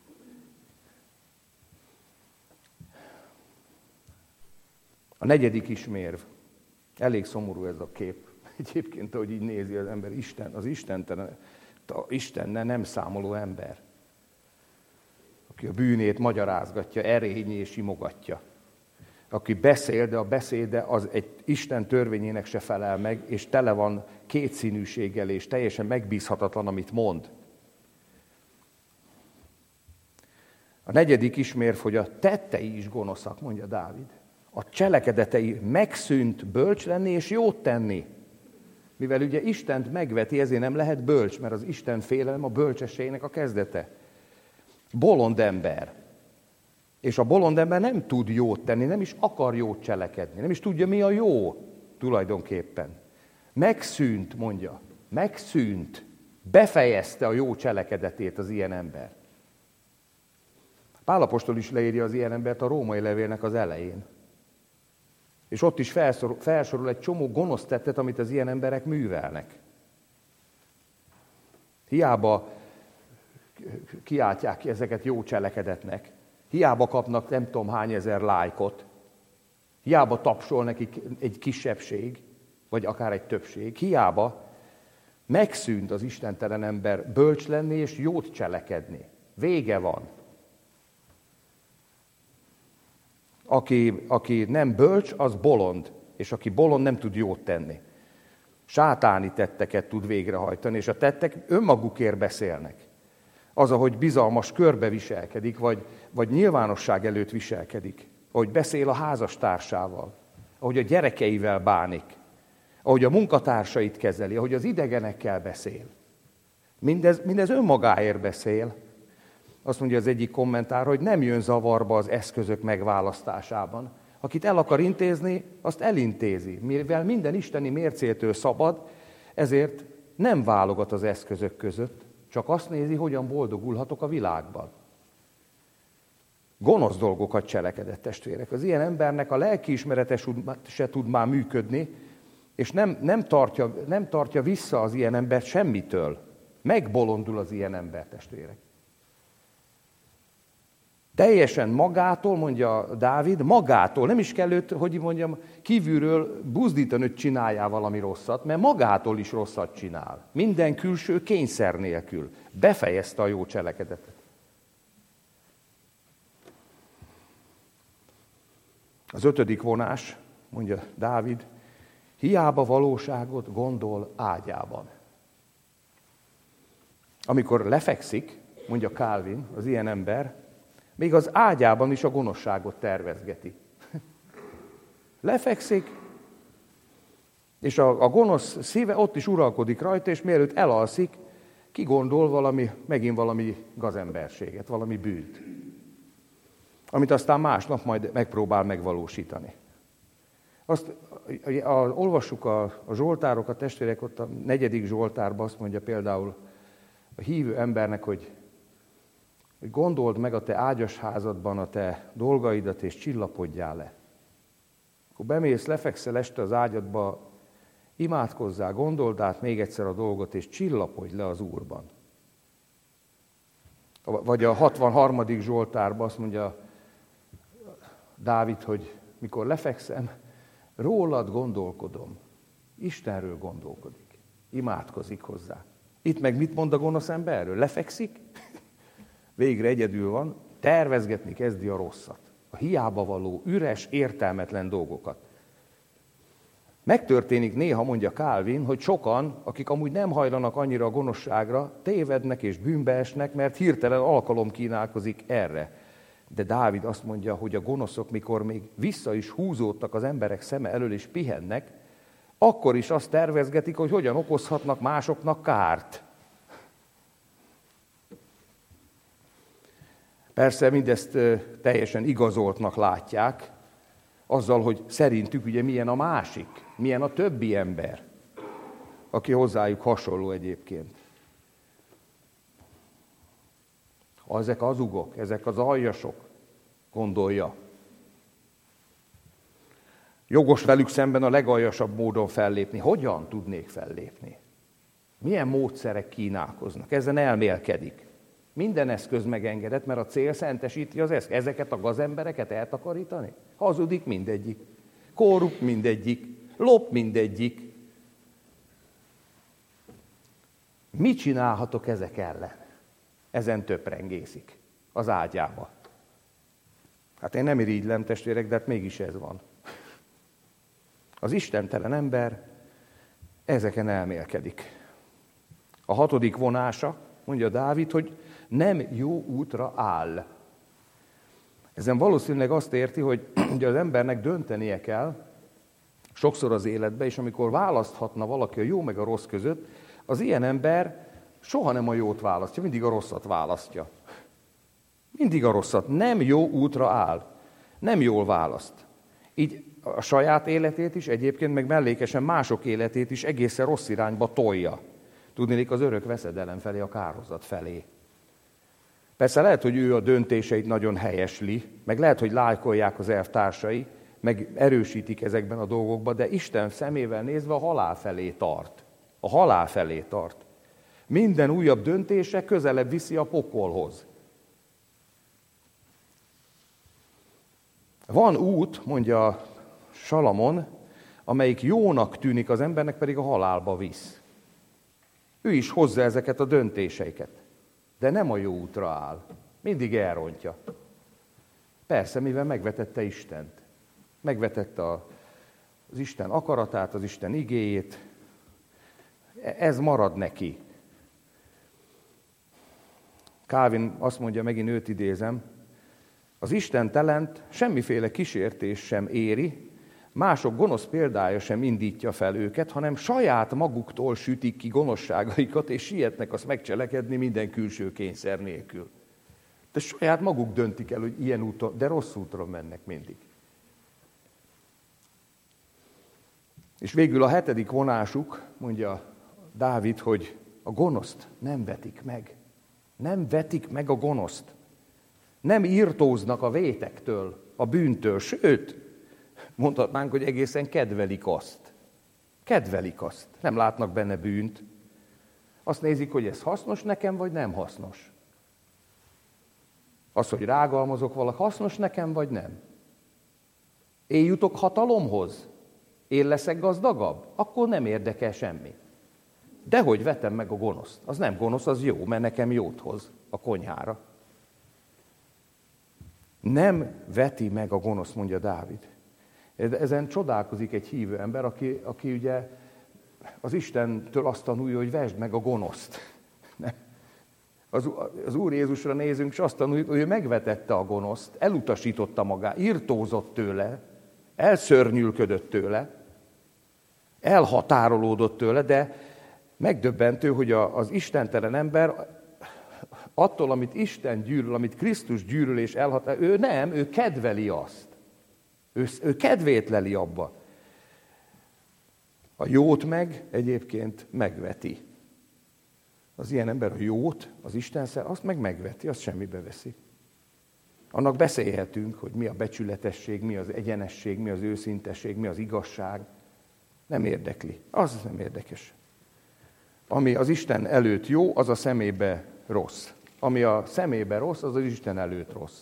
A negyedik ismérv. Elég szomorú ez a kép. Egyébként, ahogy így nézi az ember, Isten, az Istentelen, Istennel nem számoló ember, aki a bűnét magyarázgatja, erényi és imogatja. Aki beszél, de a beszéde az egy Isten törvényének se felel meg, és tele van kétszínűséggel, és teljesen megbízhatatlan, amit mond. A negyedik ismérv, hogy a tettei is gonoszak, mondja Dávid. A cselekedetei megszűnt bölcs lenni és jót tenni. Mivel ugye Istent megveti, ezért nem lehet bölcs, mert az Isten félelem a bölcsességnek a kezdete. Bolond ember. És a bolond ember nem tud jót tenni, nem is akar jót cselekedni, nem is tudja, mi a jó tulajdonképpen. Megszűnt, mondja, megszűnt, befejezte a jó cselekedetét az ilyen ember. Pál apostol is leírja az ilyen embert a római levélnek az elején. És ott is felsorol, felsorol egy csomó gonosz tettet, amit az ilyen emberek művelnek. Hiába kiáltják ki ezeket jó cselekedetnek, hiába kapnak nem tudom hány ezer lájkot, hiába tapsol nekik egy kisebbség, vagy akár egy többség, hiába megszűnt az istentelen ember bölcs lenni és jót cselekedni. Vége van. Aki, aki nem bölcs, az bolond, és aki bolond, nem tud jót tenni. Sátáni tetteket tud végrehajtani, és a tettek önmagukért beszélnek. Az, ahogy bizalmas körbe viselkedik, vagy, vagy nyilvánosság előtt viselkedik, ahogy beszél a házastársával, ahogy a gyerekeivel bánik, ahogy a munkatársait kezeli, ahogy az idegenekkel beszél. Mindez, mindez önmagáért beszél. Azt mondja az egyik kommentár, hogy nem jön zavarba az eszközök megválasztásában. Akit el akar intézni, azt elintézi. Mivel minden isteni mércétől szabad, ezért nem válogat az eszközök között, csak azt nézi, hogyan boldogulhatok a világban. gonosz dolgokat cselekedett, testvérek. Az ilyen embernek a lelkiismerete se tud már működni, és nem, nem, tartja, nem tartja vissza az ilyen embert semmitől. Megbolondul az ilyen ember, testvérek. Teljesen magától, mondja Dávid, magától, nem is kell őt, hogy mondjam, kívülről buzdítani, hogy csináljál valami rosszat, mert magától is rosszat csinál. Minden külső kényszer nélkül. Befejezte a jó cselekedetet. Az ötödik vonás, mondja Dávid, hiába valóságot gondol ágyában. Amikor lefekszik, mondja Calvin, az ilyen ember, még az ágyában is a gonoszságot tervezgeti. Lefekszik, és a, a gonosz szíve ott is uralkodik rajta, és mielőtt elalszik, kigondol valami, megint valami gazemberséget, valami bűnt, amit aztán másnap majd megpróbál megvalósítani. Azt a, a, olvassuk a, a zsoltárokat, testvérek, ott a negyedik zsoltárban azt mondja például a hívő embernek, hogy, hogy gondold meg a te ágyasházadban a te dolgaidat, és csillapodjál le. Akkor bemész, lefekszel este az ágyadba, imádkozzál, gondold át még egyszer a dolgot, és csillapodj le az Úrban. Vagy a hatvanharmadik zsoltárban azt mondja Dávid, hogy mikor lefekszem, rólad gondolkodom. Istenről gondolkodik. Imádkozik hozzá. Itt meg mit mond a gonosz emberről? Lefekszik, végre egyedül van, tervezgetni kezdi a rosszat. A hiába való, üres, értelmetlen dolgokat. Megtörténik néha, mondja Calvin, hogy sokan, akik amúgy nem hajlanak annyira a gonoszságra, tévednek és bűnbe esnek, mert hirtelen alkalom kínálkozik erre. De Dávid azt mondja, hogy a gonoszok, mikor még vissza is húzódtak az emberek szeme elől és pihennek, akkor is azt tervezgetik, hogy hogyan okozhatnak másoknak kárt. Persze mindezt teljesen igazoltnak látják, azzal, hogy szerintük ugye milyen a másik, milyen a többi ember, aki hozzájuk hasonló egyébként. Ezek az ugok, ezek az aljasok, gondolja. Jogos velük szemben a legaljasabb módon fellépni. Hogyan tudnék fellépni? Milyen módszerek kínálkoznak? Ezen elmélkedik. Minden eszköz megengedett, mert a cél szentesíti az eszköz. Ezeket a gazembereket eltakarítani? Hazudik mindegyik. Korrupt mindegyik. Lop mindegyik. Mit csinálhatok ezek ellen? Ezen töprengészik az ágyába. Hát én nem irigylem, testvérek, de hát mégis ez van. Az istentelen ember ezeken elmélkedik. A hatodik vonása, mondja Dávid, hogy nem jó útra áll. Ezen valószínűleg azt érti, hogy ugye az embernek döntenie kell sokszor az életbe, és amikor választhatna valaki a jó meg a rossz között, az ilyen ember soha nem a jót választja, mindig a rosszat választja. Mindig a rosszat. Nem jó útra áll. Nem jól választ. Így a saját életét is, egyébként meg mellékesen mások életét is egészen rossz irányba tolja. Tudnélik az örök veszedelem felé, a kárhozat felé. Persze lehet, hogy ő a döntéseit nagyon helyesli, meg lehet, hogy lájkolják az elvtársai, meg erősítik ezekben a dolgokban, de Isten szemével nézve a halál felé tart. A halál felé tart. Minden újabb döntése közelebb viszi a pokolhoz. Van út, mondja Salamon, amelyik jónak tűnik az embernek, pedig a halálba visz. Ő is hozza ezeket a döntéseiket, de nem a jó útra áll. Mindig elrontja. Persze, mivel megvetette Istent. Megvetette a, az Isten akaratát, az Isten igéjét. Ez marad neki. Calvin azt mondja, megint őt idézem, az istentelent semmiféle kísértés sem éri, mások gonosz példája sem indítja fel őket, hanem saját maguktól sütik ki gonoszságaikat, és sietnek azt megcselekedni minden külső kényszer nélkül. De saját maguk döntik el, hogy ilyen úton, de rossz úton mennek mindig. És végül a hetedik vonásuk, mondja Dávid, hogy a gonoszt nem vetik meg. Nem vetik meg a gonoszt. Nem irtóznak a vétektől, a bűntől, sőt, mondhatnánk, hogy egészen kedvelik azt. Kedvelik azt. Nem látnak benne bűnt. Azt nézik, hogy ez hasznos nekem, vagy nem hasznos. Az, hogy rágalmazok valaki, hasznos nekem, vagy nem. Én jutok hatalomhoz? Én leszek gazdagabb? Akkor nem érdekel semmi. Dehogy vetem meg a gonoszt. Az nem gonosz, az jó, mert nekem jót hoz a konyhára. Nem veti meg a gonosz, mondja Dávid. Ezen csodálkozik egy hívő ember, aki, aki ugye az Istentől azt tanulja, hogy vesd meg a gonoszt. Az, az Úr Jézusra nézünk, és azt tanuljuk, hogy ő megvetette a gonoszt, elutasította magát, irtózott tőle, elszörnyülködött tőle, elhatárolódott tőle, de megdöbbentő, hogy az istentelen ember attól, amit Isten gyűlöl, amit Krisztus gyűlöl és elhatárol, ő nem, ő kedveli azt. Ő, ő kedvét leli abba. A jót meg egyébként megveti. Az ilyen ember a jót, az Istenszer, azt meg megveti, azt semmibe veszi. Annak beszélhetünk, hogy mi a becsületesség, mi az egyenesség, mi az őszintesség, mi az igazság. Nem érdekli. Az nem érdekes. Ami az Isten előtt jó, az a szemébe rossz. Ami a szemébe rossz, az az Isten előtt rossz.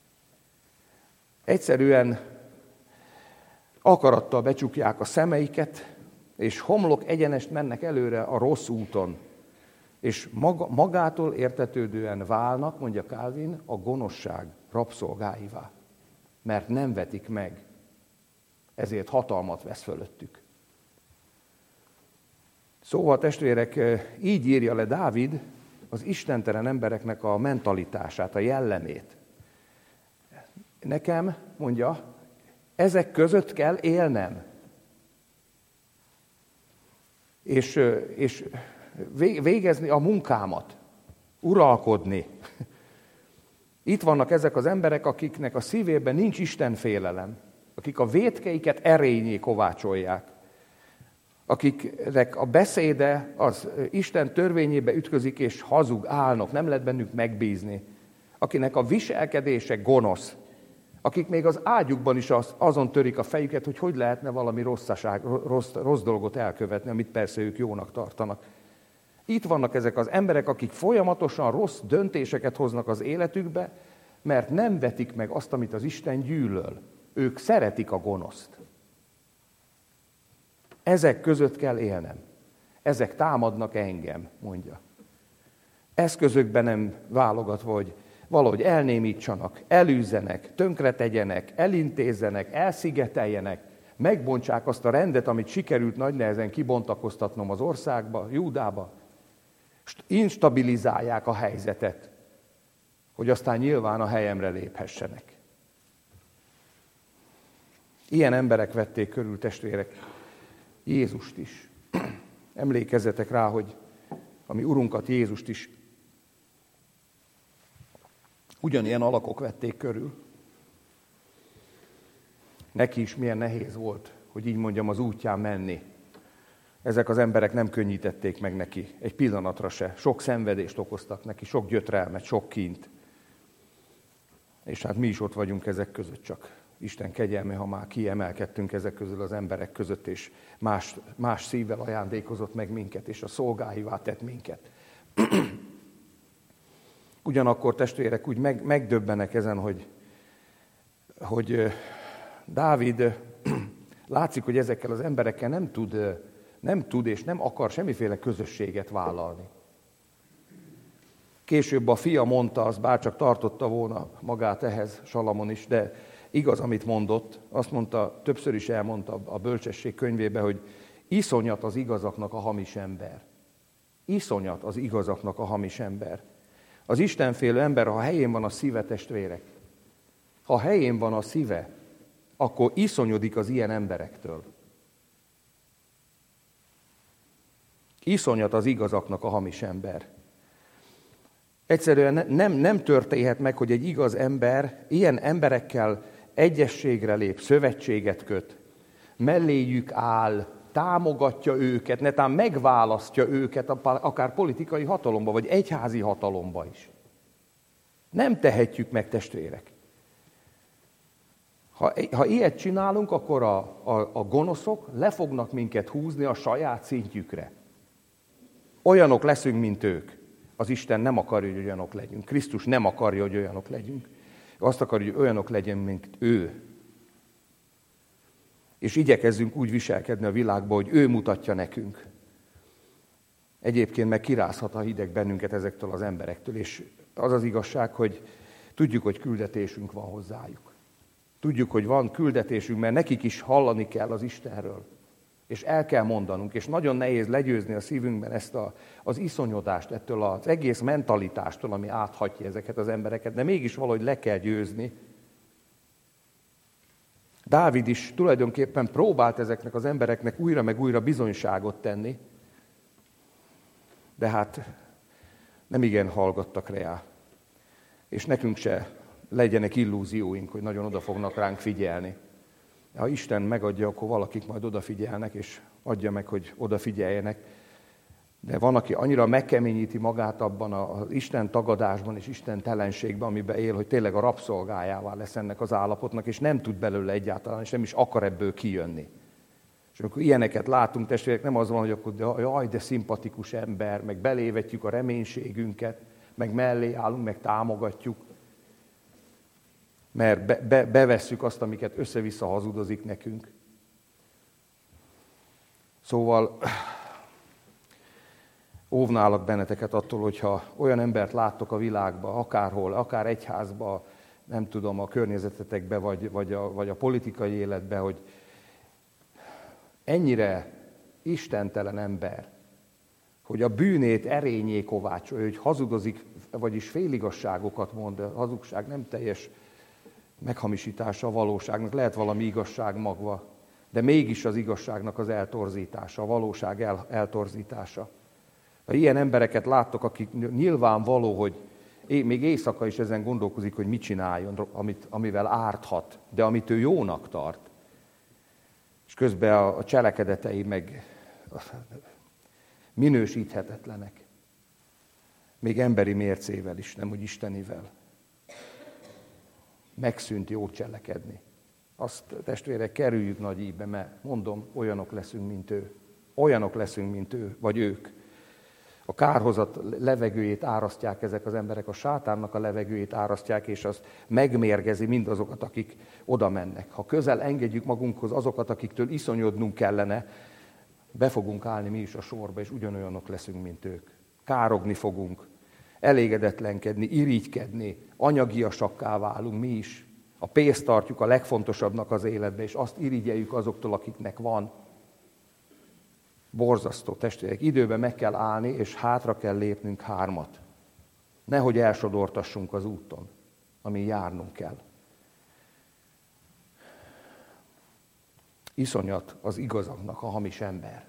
Egyszerűen akarattal becsukják a szemeiket, és homlok egyenest mennek előre a rossz úton. És maga, magától értetődően válnak, mondja Calvin, a gonoszság rabszolgáivá. Mert nem vetik meg, ezért hatalmat vesz fölöttük. Szóval, testvérek, így írja le Dávid az istentelen embereknek a mentalitását, a jellemét. Nekem, mondja, ezek között kell élnem. És, és végezni a munkámat, uralkodni. Itt vannak ezek az emberek, akiknek a szívében nincs istenfélelem, akik a vétkeiket erényé kovácsolják, akiknek a beszéde az Isten törvényébe ütközik és hazug, álnok, nem lehet bennük megbízni, akinek a viselkedése gonosz, akik még az ágyukban is az, azon törik a fejüket, hogy hogy lehetne valami rosszaság, rossz, rossz dolgot elkövetni, amit persze ők jónak tartanak. Itt vannak ezek az emberek, akik folyamatosan rossz döntéseket hoznak az életükbe, mert nem vetik meg azt, amit az Isten gyűlöl. Ők szeretik a gonoszt. Ezek között kell élnem. Ezek támadnak engem, mondja. Eszközökben nem válogatva, hogy valahogy elnémítsanak, elűzzenek, tönkretegyenek, elintézzenek, elszigeteljenek, megbontsák azt a rendet, amit sikerült nagy nehezen kibontakoztatnom az országba, Júdába, instabilizálják a helyzetet, hogy aztán nyilván a helyemre léphessenek. Ilyen emberek vették körül, testvérek, Jézust is. Emlékezzetek rá, hogy a mi Urunkat, Jézust is ugyanilyen alakok vették körül. Neki is milyen nehéz volt, hogy így mondjam, az útján menni. Ezek az emberek nem könnyítették meg neki, egy pillanatra se. Sok szenvedést okoztak neki, sok gyötrelmet, sok kínt. És hát mi is ott vagyunk ezek között, csak Isten kegyelme, ha már kiemelkedtünk ezek közül az emberek között, és más, más szívvel ajándékozott meg minket, és a szolgáivá tett minket. Ugyanakkor, testvérek, úgy meg, megdöbbenek ezen, hogy, hogy Dávid látszik, hogy ezekkel az emberekkel nem tud, nem tud és nem akar semmiféle közösséget vállalni. Később a fia mondta, az bárcsak tartotta volna magát ehhez, Salamon is, de igaz, amit mondott, azt mondta, többször is elmondta a bölcsesség könyvébe, hogy iszonyat az igazaknak a hamis ember. Iszonyat az igazaknak a hamis ember. Az istenfélő ember, ha helyén van a szíve, testvérek, ha helyén van a szíve, akkor iszonyodik az ilyen emberektől. Iszonyat az igazaknak a hamis ember. Egyszerűen nem, nem történhet meg, hogy egy igaz ember ilyen emberekkel egyességre lép, szövetséget köt, melléjük áll, támogatja őket, netán megválasztja őket akár politikai hatalomba, vagy egyházi hatalomba is. Nem tehetjük meg, testvérek. Ha, ha ilyet csinálunk, akkor a, a, a gonoszok le fognak minket húzni a saját szintjükre. Olyanok leszünk, mint ők. Az Isten nem akarja, hogy olyanok legyünk. Krisztus nem akarja, hogy olyanok legyünk. Azt akarja, hogy olyanok legyen, mint ő. És igyekezzünk úgy viselkedni a világba, hogy ő mutatja nekünk. Egyébként meg kirázhat a hideg bennünket ezektől az emberektől, és az az igazság, hogy tudjuk, hogy küldetésünk van hozzájuk. Tudjuk, hogy van küldetésünk, mert nekik is hallani kell az Istenről. És el kell mondanunk, és nagyon nehéz legyőzni a szívünkben ezt a, az iszonyodást, ettől az egész mentalitástól, ami áthatja ezeket az embereket, de mégis valahogy le kell győzni. Dávid is tulajdonképpen próbált ezeknek az embereknek újra meg újra bizonyságot tenni, de hát nem igen hallgattak rá. És nekünk se legyenek illúzióink, hogy nagyon oda fognak ránk figyelni. Ha Isten megadja, akkor valakik majd odafigyelnek, és adja meg, hogy odafigyeljenek. De van, aki annyira megkeményíti magát abban az Isten tagadásban és Isten telenségben, amiben él, hogy tényleg a rabszolgájává lesz ennek az állapotnak, és nem tud belőle egyáltalán, és nem is akar ebből kijönni. És amikor ilyeneket látunk, testvérek, nem az van, hogy akkor de, jaj, de szimpatikus ember, meg belévetjük a reménységünket, meg mellé állunk, meg támogatjuk, mert be, be, bevesszük azt, amiket össze-vissza hazudozik nekünk. Szóval óvnálak benneteket attól, hogyha olyan embert láttok a világban, akárhol, akár egyházban, nem tudom, a környezetetekbe, vagy, vagy, a, vagy a politikai életbe, hogy ennyire istentelen ember, hogy a bűnét erényé kovácsolja, hogy hazudozik, vagyis féligasságokat mond, a hazugság nem teljes meghamisítása a valóságnak, lehet valami igazság magva, de mégis az igazságnak az eltorzítása, a valóság el, eltorzítása. Ha ilyen embereket láttok, akik nyilvánvaló, hogy é, még éjszaka is ezen gondolkozik, hogy mit csináljon, amit, amivel árthat, de amit ő jónak tart, és közben a, a cselekedetei meg minősíthetetlenek. Még emberi mércével is, nem úgy istenivel. Megszűnt jó cselekedni. Azt, testvérek, kerüljük nagy íjbe, mert mondom, olyanok leszünk, mint ő. Olyanok leszünk, mint ő, vagy ők. A kárhozat levegőjét árasztják ezek az emberek, a sátánnak a levegőjét árasztják, és az megmérgezi mindazokat, akik oda mennek. Ha közel engedjük magunkhoz azokat, akiktől iszonyodnunk kellene, be fogunk állni mi is a sorba, és ugyanolyanok leszünk, mint ők. Károgni fogunk, elégedetlenkedni, irigykedni, anyagiasakká válunk mi is. A pénzt tartjuk a legfontosabbnak az életbe, és azt irigyeljük azoktól, akiknek van. Borzasztó, testvérek, időben meg kell állni, és hátra kell lépnünk hármat. Nehogy elsodortassunk az úton, amin járnunk kell. Iszonyat az igazaknak a hamis ember.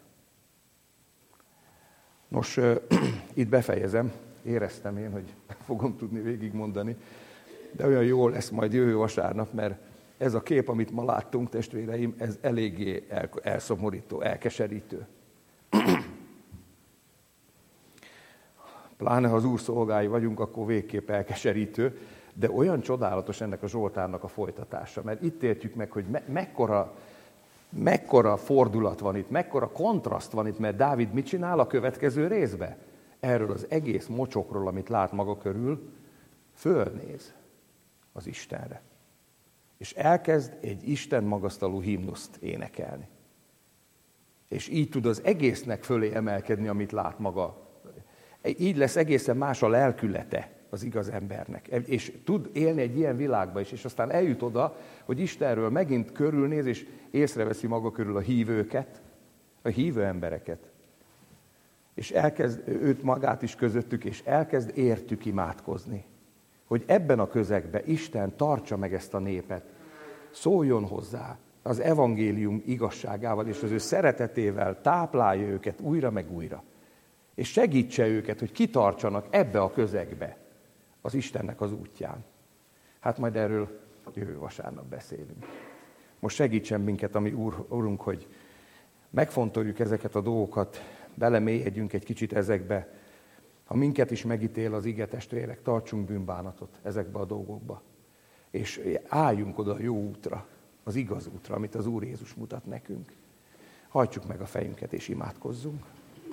Nos, itt befejezem. Éreztem én, hogy fogom tudni végigmondani, de olyan jó lesz majd jövő vasárnap, mert ez a kép, amit ma láttunk, testvéreim, ez eléggé elszomorító, elkeserítő. Pláne, ha az Úr szolgái vagyunk, akkor végképp elkeserítő, de olyan csodálatos ennek a Zsoltárnak a folytatása, mert itt értjük meg, hogy me- mekkora, mekkora fordulat van itt, mekkora kontraszt van itt, mert Dávid mit csinál a következő részbe? Erről az egész mocsokról, amit lát maga körül, fölnéz az Istenre. És elkezd egy Isten magasztaló himnuszt énekelni. És így tud az egésznek fölé emelkedni, amit lát maga. Így lesz egészen más a lelkülete az igaz embernek. És tud élni egy ilyen világba is, és aztán eljut oda, hogy Istenről megint körülnéz, és észreveszi maga körül a hívőket, a hívő embereket. És elkezd őt magát is közöttük, és elkezd értük imádkozni. Hogy ebben a közegben Isten tartsa meg ezt a népet, szóljon hozzá az evangélium igazságával, és az ő szeretetével táplálja őket újra meg újra. És segítse őket, hogy kitartsanak ebbe a közegbe, az Istennek az útján. Hát majd erről jövő vasárnap beszélünk. Most segítsen minket, ami Úr, Urunk, hogy megfontoljuk ezeket a dolgokat, belemélyedjünk egy kicsit ezekbe, Ha minket is megítél az ige, testvérek, tartsunk bűnbánatot ezekbe a dolgokba. És álljunk oda a jó útra, az igaz útra, amit az Úr Jézus mutat nekünk. Hajtsuk meg a fejünket és imádkozzunk.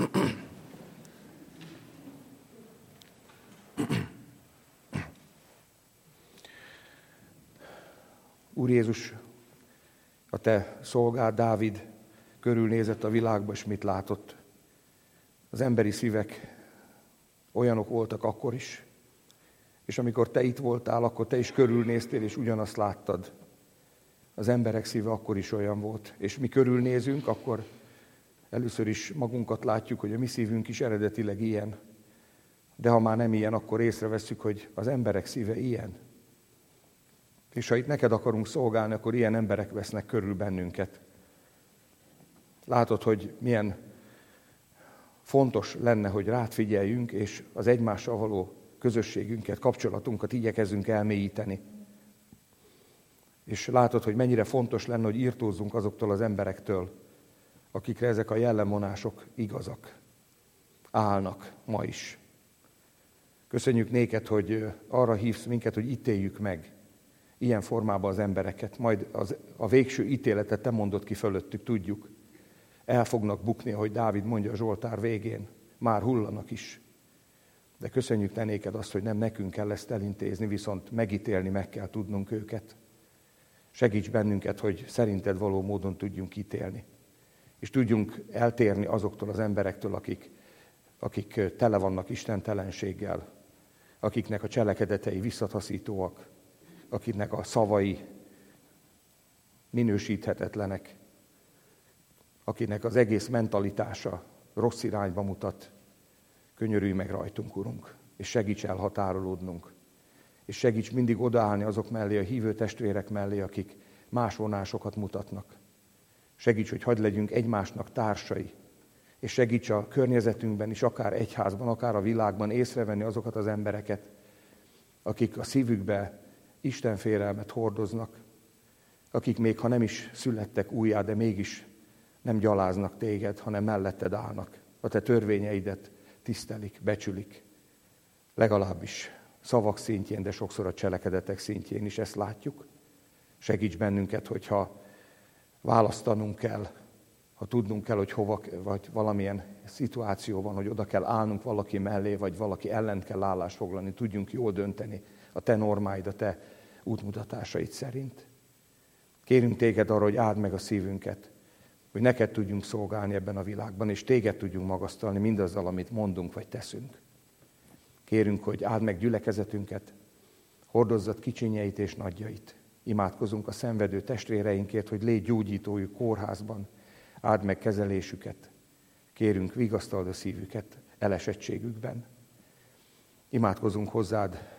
Úr Jézus, a te szolgád Dávid körülnézett a világba, és mit látott? Az emberi szívek olyanok voltak akkor is, és amikor te itt voltál, akkor te is körülnéztél, és ugyanazt láttad. Az emberek szíve akkor is olyan volt, és mi körülnézünk, akkor először is magunkat látjuk, hogy a mi szívünk is eredetileg ilyen, de ha már nem ilyen, akkor észrevesszük, hogy az emberek szíve ilyen. És ha itt neked akarunk szolgálni, akkor ilyen emberek vesznek körül bennünket. Látod, hogy milyen fontos lenne, hogy rád figyeljünk, és az egymással való közösségünket, kapcsolatunkat igyekezzünk elmélyíteni. És látod, hogy mennyire fontos lenne, hogy irtózzunk azoktól az emberektől, akikre ezek a jellemvonások igazak, állnak ma is. Köszönjük néked, hogy arra hívsz minket, hogy ítéljük meg ilyen formában az embereket. Majd az, a végső ítéletet te mondod ki fölöttük, tudjuk. El fognak bukni, ahogy Dávid mondja a Zsoltár végén. Már hullanak is. De köszönjük te néked azt, hogy nem nekünk kell ezt elintézni, viszont megítélni meg kell tudnunk őket. Segíts bennünket, hogy szerinted való módon tudjunk ítélni. És tudjunk eltérni azoktól az emberektől, akik, akik tele vannak istentelenséggel, akiknek a cselekedetei visszataszítóak, akiknek a szavai minősíthetetlenek, akinek az egész mentalitása rossz irányba mutat. Könyörülj meg rajtunk, Urunk, és segíts elhatárolódnunk. És segíts mindig odaállni azok mellé, a hívő testvérek mellé, akik más vonásokat mutatnak. Segíts, hogy hadd legyünk egymásnak társai, és segíts a környezetünkben is, akár egyházban, akár a világban észrevenni azokat az embereket, akik a szívükbe Isten félelmet hordoznak, akik még ha nem is születtek újjá, de mégis nem gyaláznak téged, hanem melletted állnak. A te törvényeidet tisztelik, becsülik. Legalábbis szavak szintjén, de sokszor a cselekedetek szintjén is ezt látjuk. Segíts bennünket, hogyha választanunk kell, ha tudnunk kell, hogy hova, vagy valamilyen szituáció van, hogy oda kell állnunk valaki mellé, vagy valaki ellen kell állást foglalni, tudjunk jól dönteni a te normáid, a te útmutatásaid szerint. Kérünk téged arra, hogy áld meg a szívünket, hogy neked tudjunk szolgálni ebben a világban, és téged tudjunk magasztalni mindazzal, amit mondunk vagy teszünk. Kérünk, hogy áld meg gyülekezetünket, hordozzad kicsinyeit és nagyjait. Imádkozunk a szenvedő testvéreinkért, hogy légy gyógyítójuk kórházban, áld meg kezelésüket. Kérünk, vigasztald a szívüket elesettségükben. Imádkozunk hozzád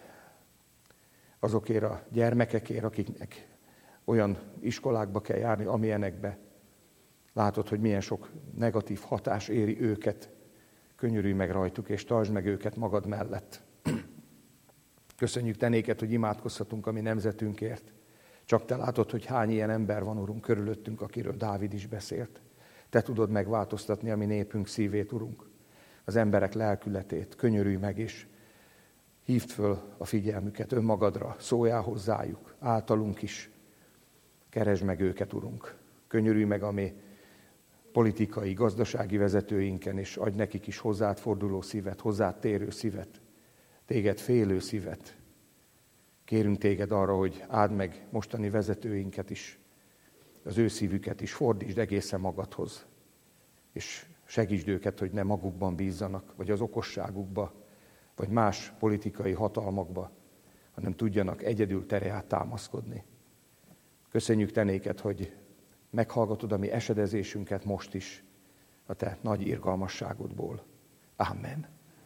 azokért a gyermekekért, akiknek olyan iskolákba kell járni, amilyenekbe. Látod, hogy milyen sok negatív hatás éri őket. Könyörülj meg rajtuk, és tartsd meg őket magad mellett. Köszönjük te néked, hogy imádkozhatunk a mi nemzetünkért. Csak te látod, hogy hány ilyen ember van, Urunk, körülöttünk, akiről Dávid is beszélt. Te tudod megváltoztatni a mi népünk szívét, Urunk, az emberek lelkületét. Könyörülj meg, és hívd föl a figyelmüket önmagadra, szóljál hozzájuk, általunk is. Keresd meg őket, Urunk. Könyörülj meg a mi politikai, gazdasági vezetőinken, és adj nekik is hozzád forduló szívet, hozzád térő szívet, téged félő szívet. Kérünk téged arra, hogy áld meg mostani vezetőinket is, az ő szívüket is, fordítsd egészen magadhoz, és segítsd őket, hogy ne magukban bízzanak, vagy az okosságukba, vagy más politikai hatalmakba, hanem tudjanak egyedül terját támaszkodni. Köszönjük te néked, hogy meghallgatod a mi esedezésünket most is a te nagy irgalmasságodból. Amen.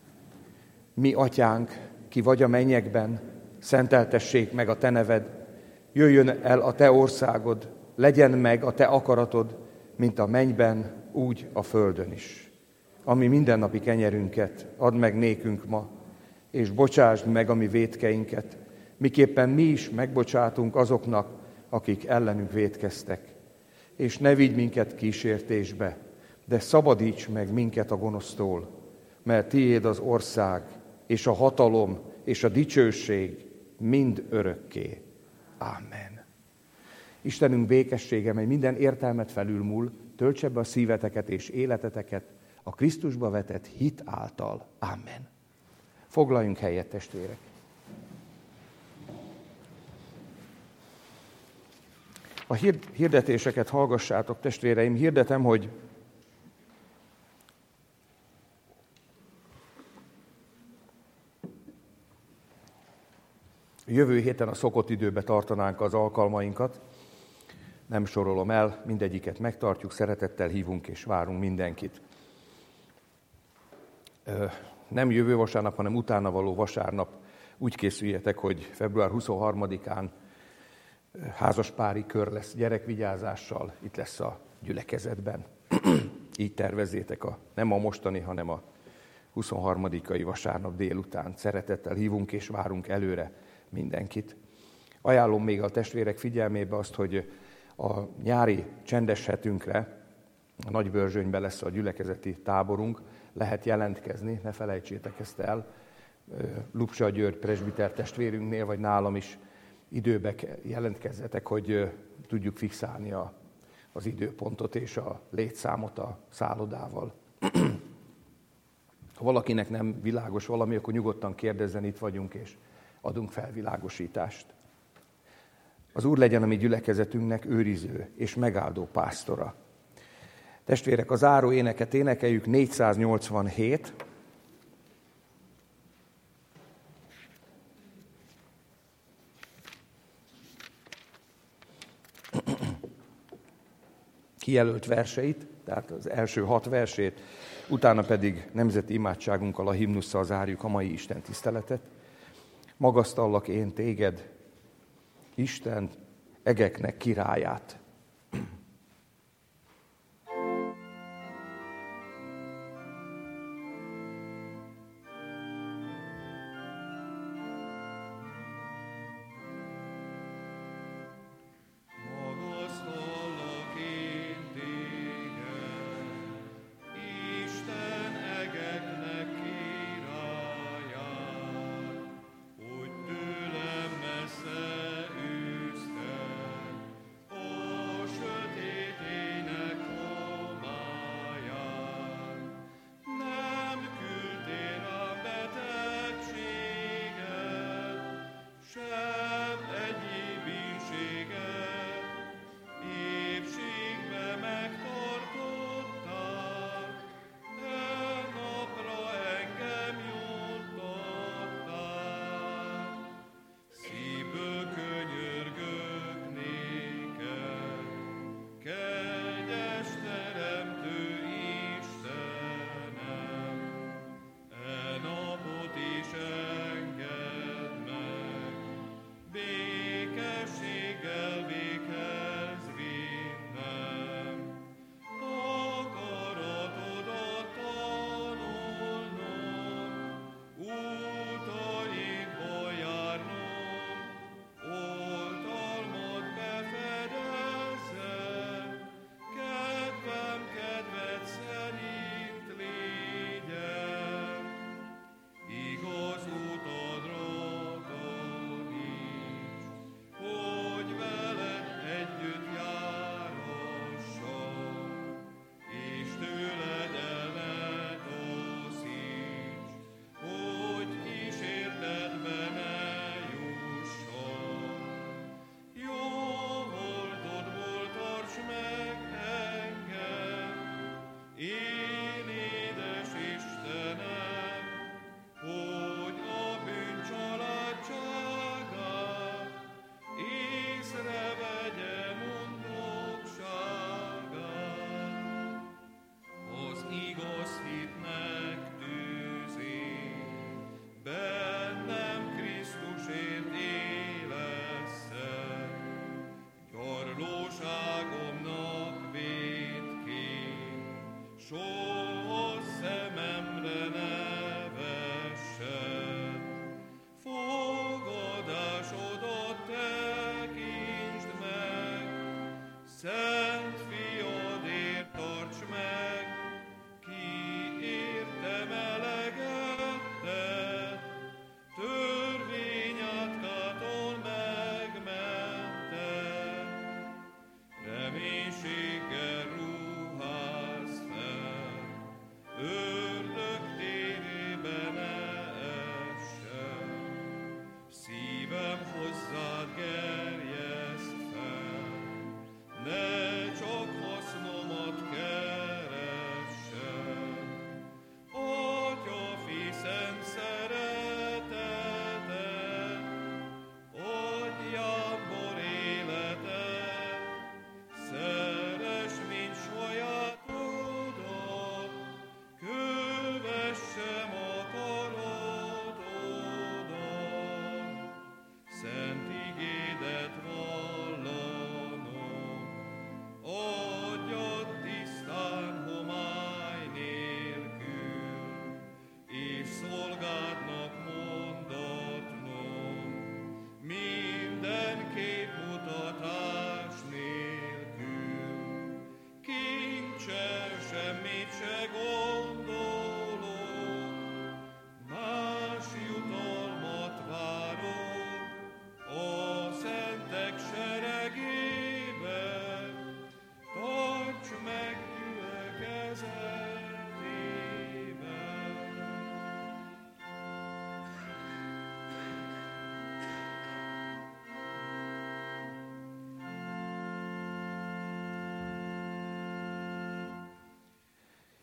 Mi atyánk, ki vagy a mennyekben, szenteltessék meg a te neved, jöjjön el a te országod, legyen meg a te akaratod, mint a mennyben, úgy a földön is. Ami mindennapi kenyerünket add meg nékünk ma, és bocsásd meg a mi vétkeinket, miképpen mi is megbocsátunk azoknak, akik ellenünk vétkeztek. És ne vigy minket kísértésbe, de szabadíts meg minket a gonosztól, mert tiéd az ország, és a hatalom, és a dicsőség mind örökké. Amen. Istenünk békessége, mely minden értelmet felülmúl, töltse be a szíveteket és életeteket a Krisztusba vetett hit által. Amen. Foglaljunk helyet, testvérek. A hirdetéseket hallgassátok, testvéreim. Hirdetem, hogy jövő héten a szokott időbe tartanánk az alkalmainkat. Nem sorolom el, mindegyiket megtartjuk, szeretettel hívunk és várunk mindenkit. Nem jövő vasárnap, hanem utána való vasárnap úgy készüljetek, hogy február huszonharmadikán házaspári kör lesz gyerekvigyázással, itt lesz a gyülekezetben. Így tervezzétek, a, nem a mostani, hanem a huszonharmadikai vasárnap délután. Szeretettel hívunk és várunk előre mindenkit. Ajánlom még a testvérek figyelmébe azt, hogy a nyári csendes hetünkre, a Nagybörzsönyben lesz a gyülekezeti táborunk, lehet jelentkezni, ne felejtsétek ezt el. Lupsa György presbiter testvérünknél, vagy nálam is időbe jelentkezzetek, hogy tudjuk fixálni a, az időpontot és a létszámot a szállodával. Ha valakinek nem világos valami, akkor nyugodtan kérdezzen, itt vagyunk, és adunk felvilágosítást. Az Úr legyen a mi gyülekezetünknek őriző és megáldó pásztora. Testvérek, a záró éneket énekeljük, négyszáznyolcvanhét. Kijelölt verseit, tehát az első hat versét, utána pedig nemzeti imádságunkkal, a himnusszal zárjuk a mai Isten tiszteletet. Magasztallak én téged, Isten, egeknek királyát. Oh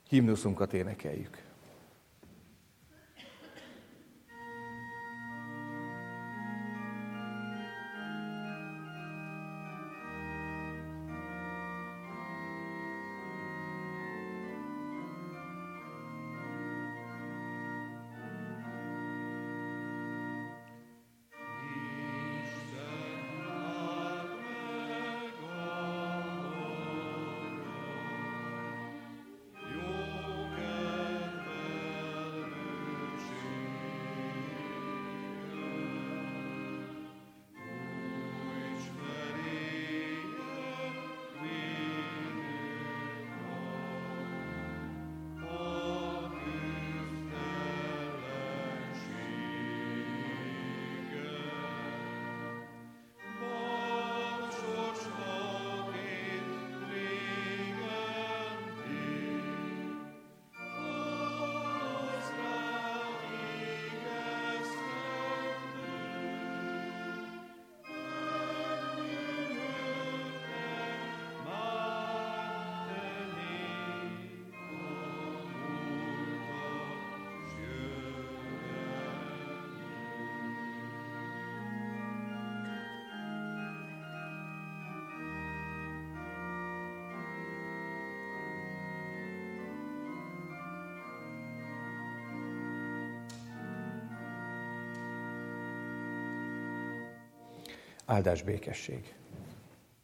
Himnuszunkat énekeljük. Áldás békesség.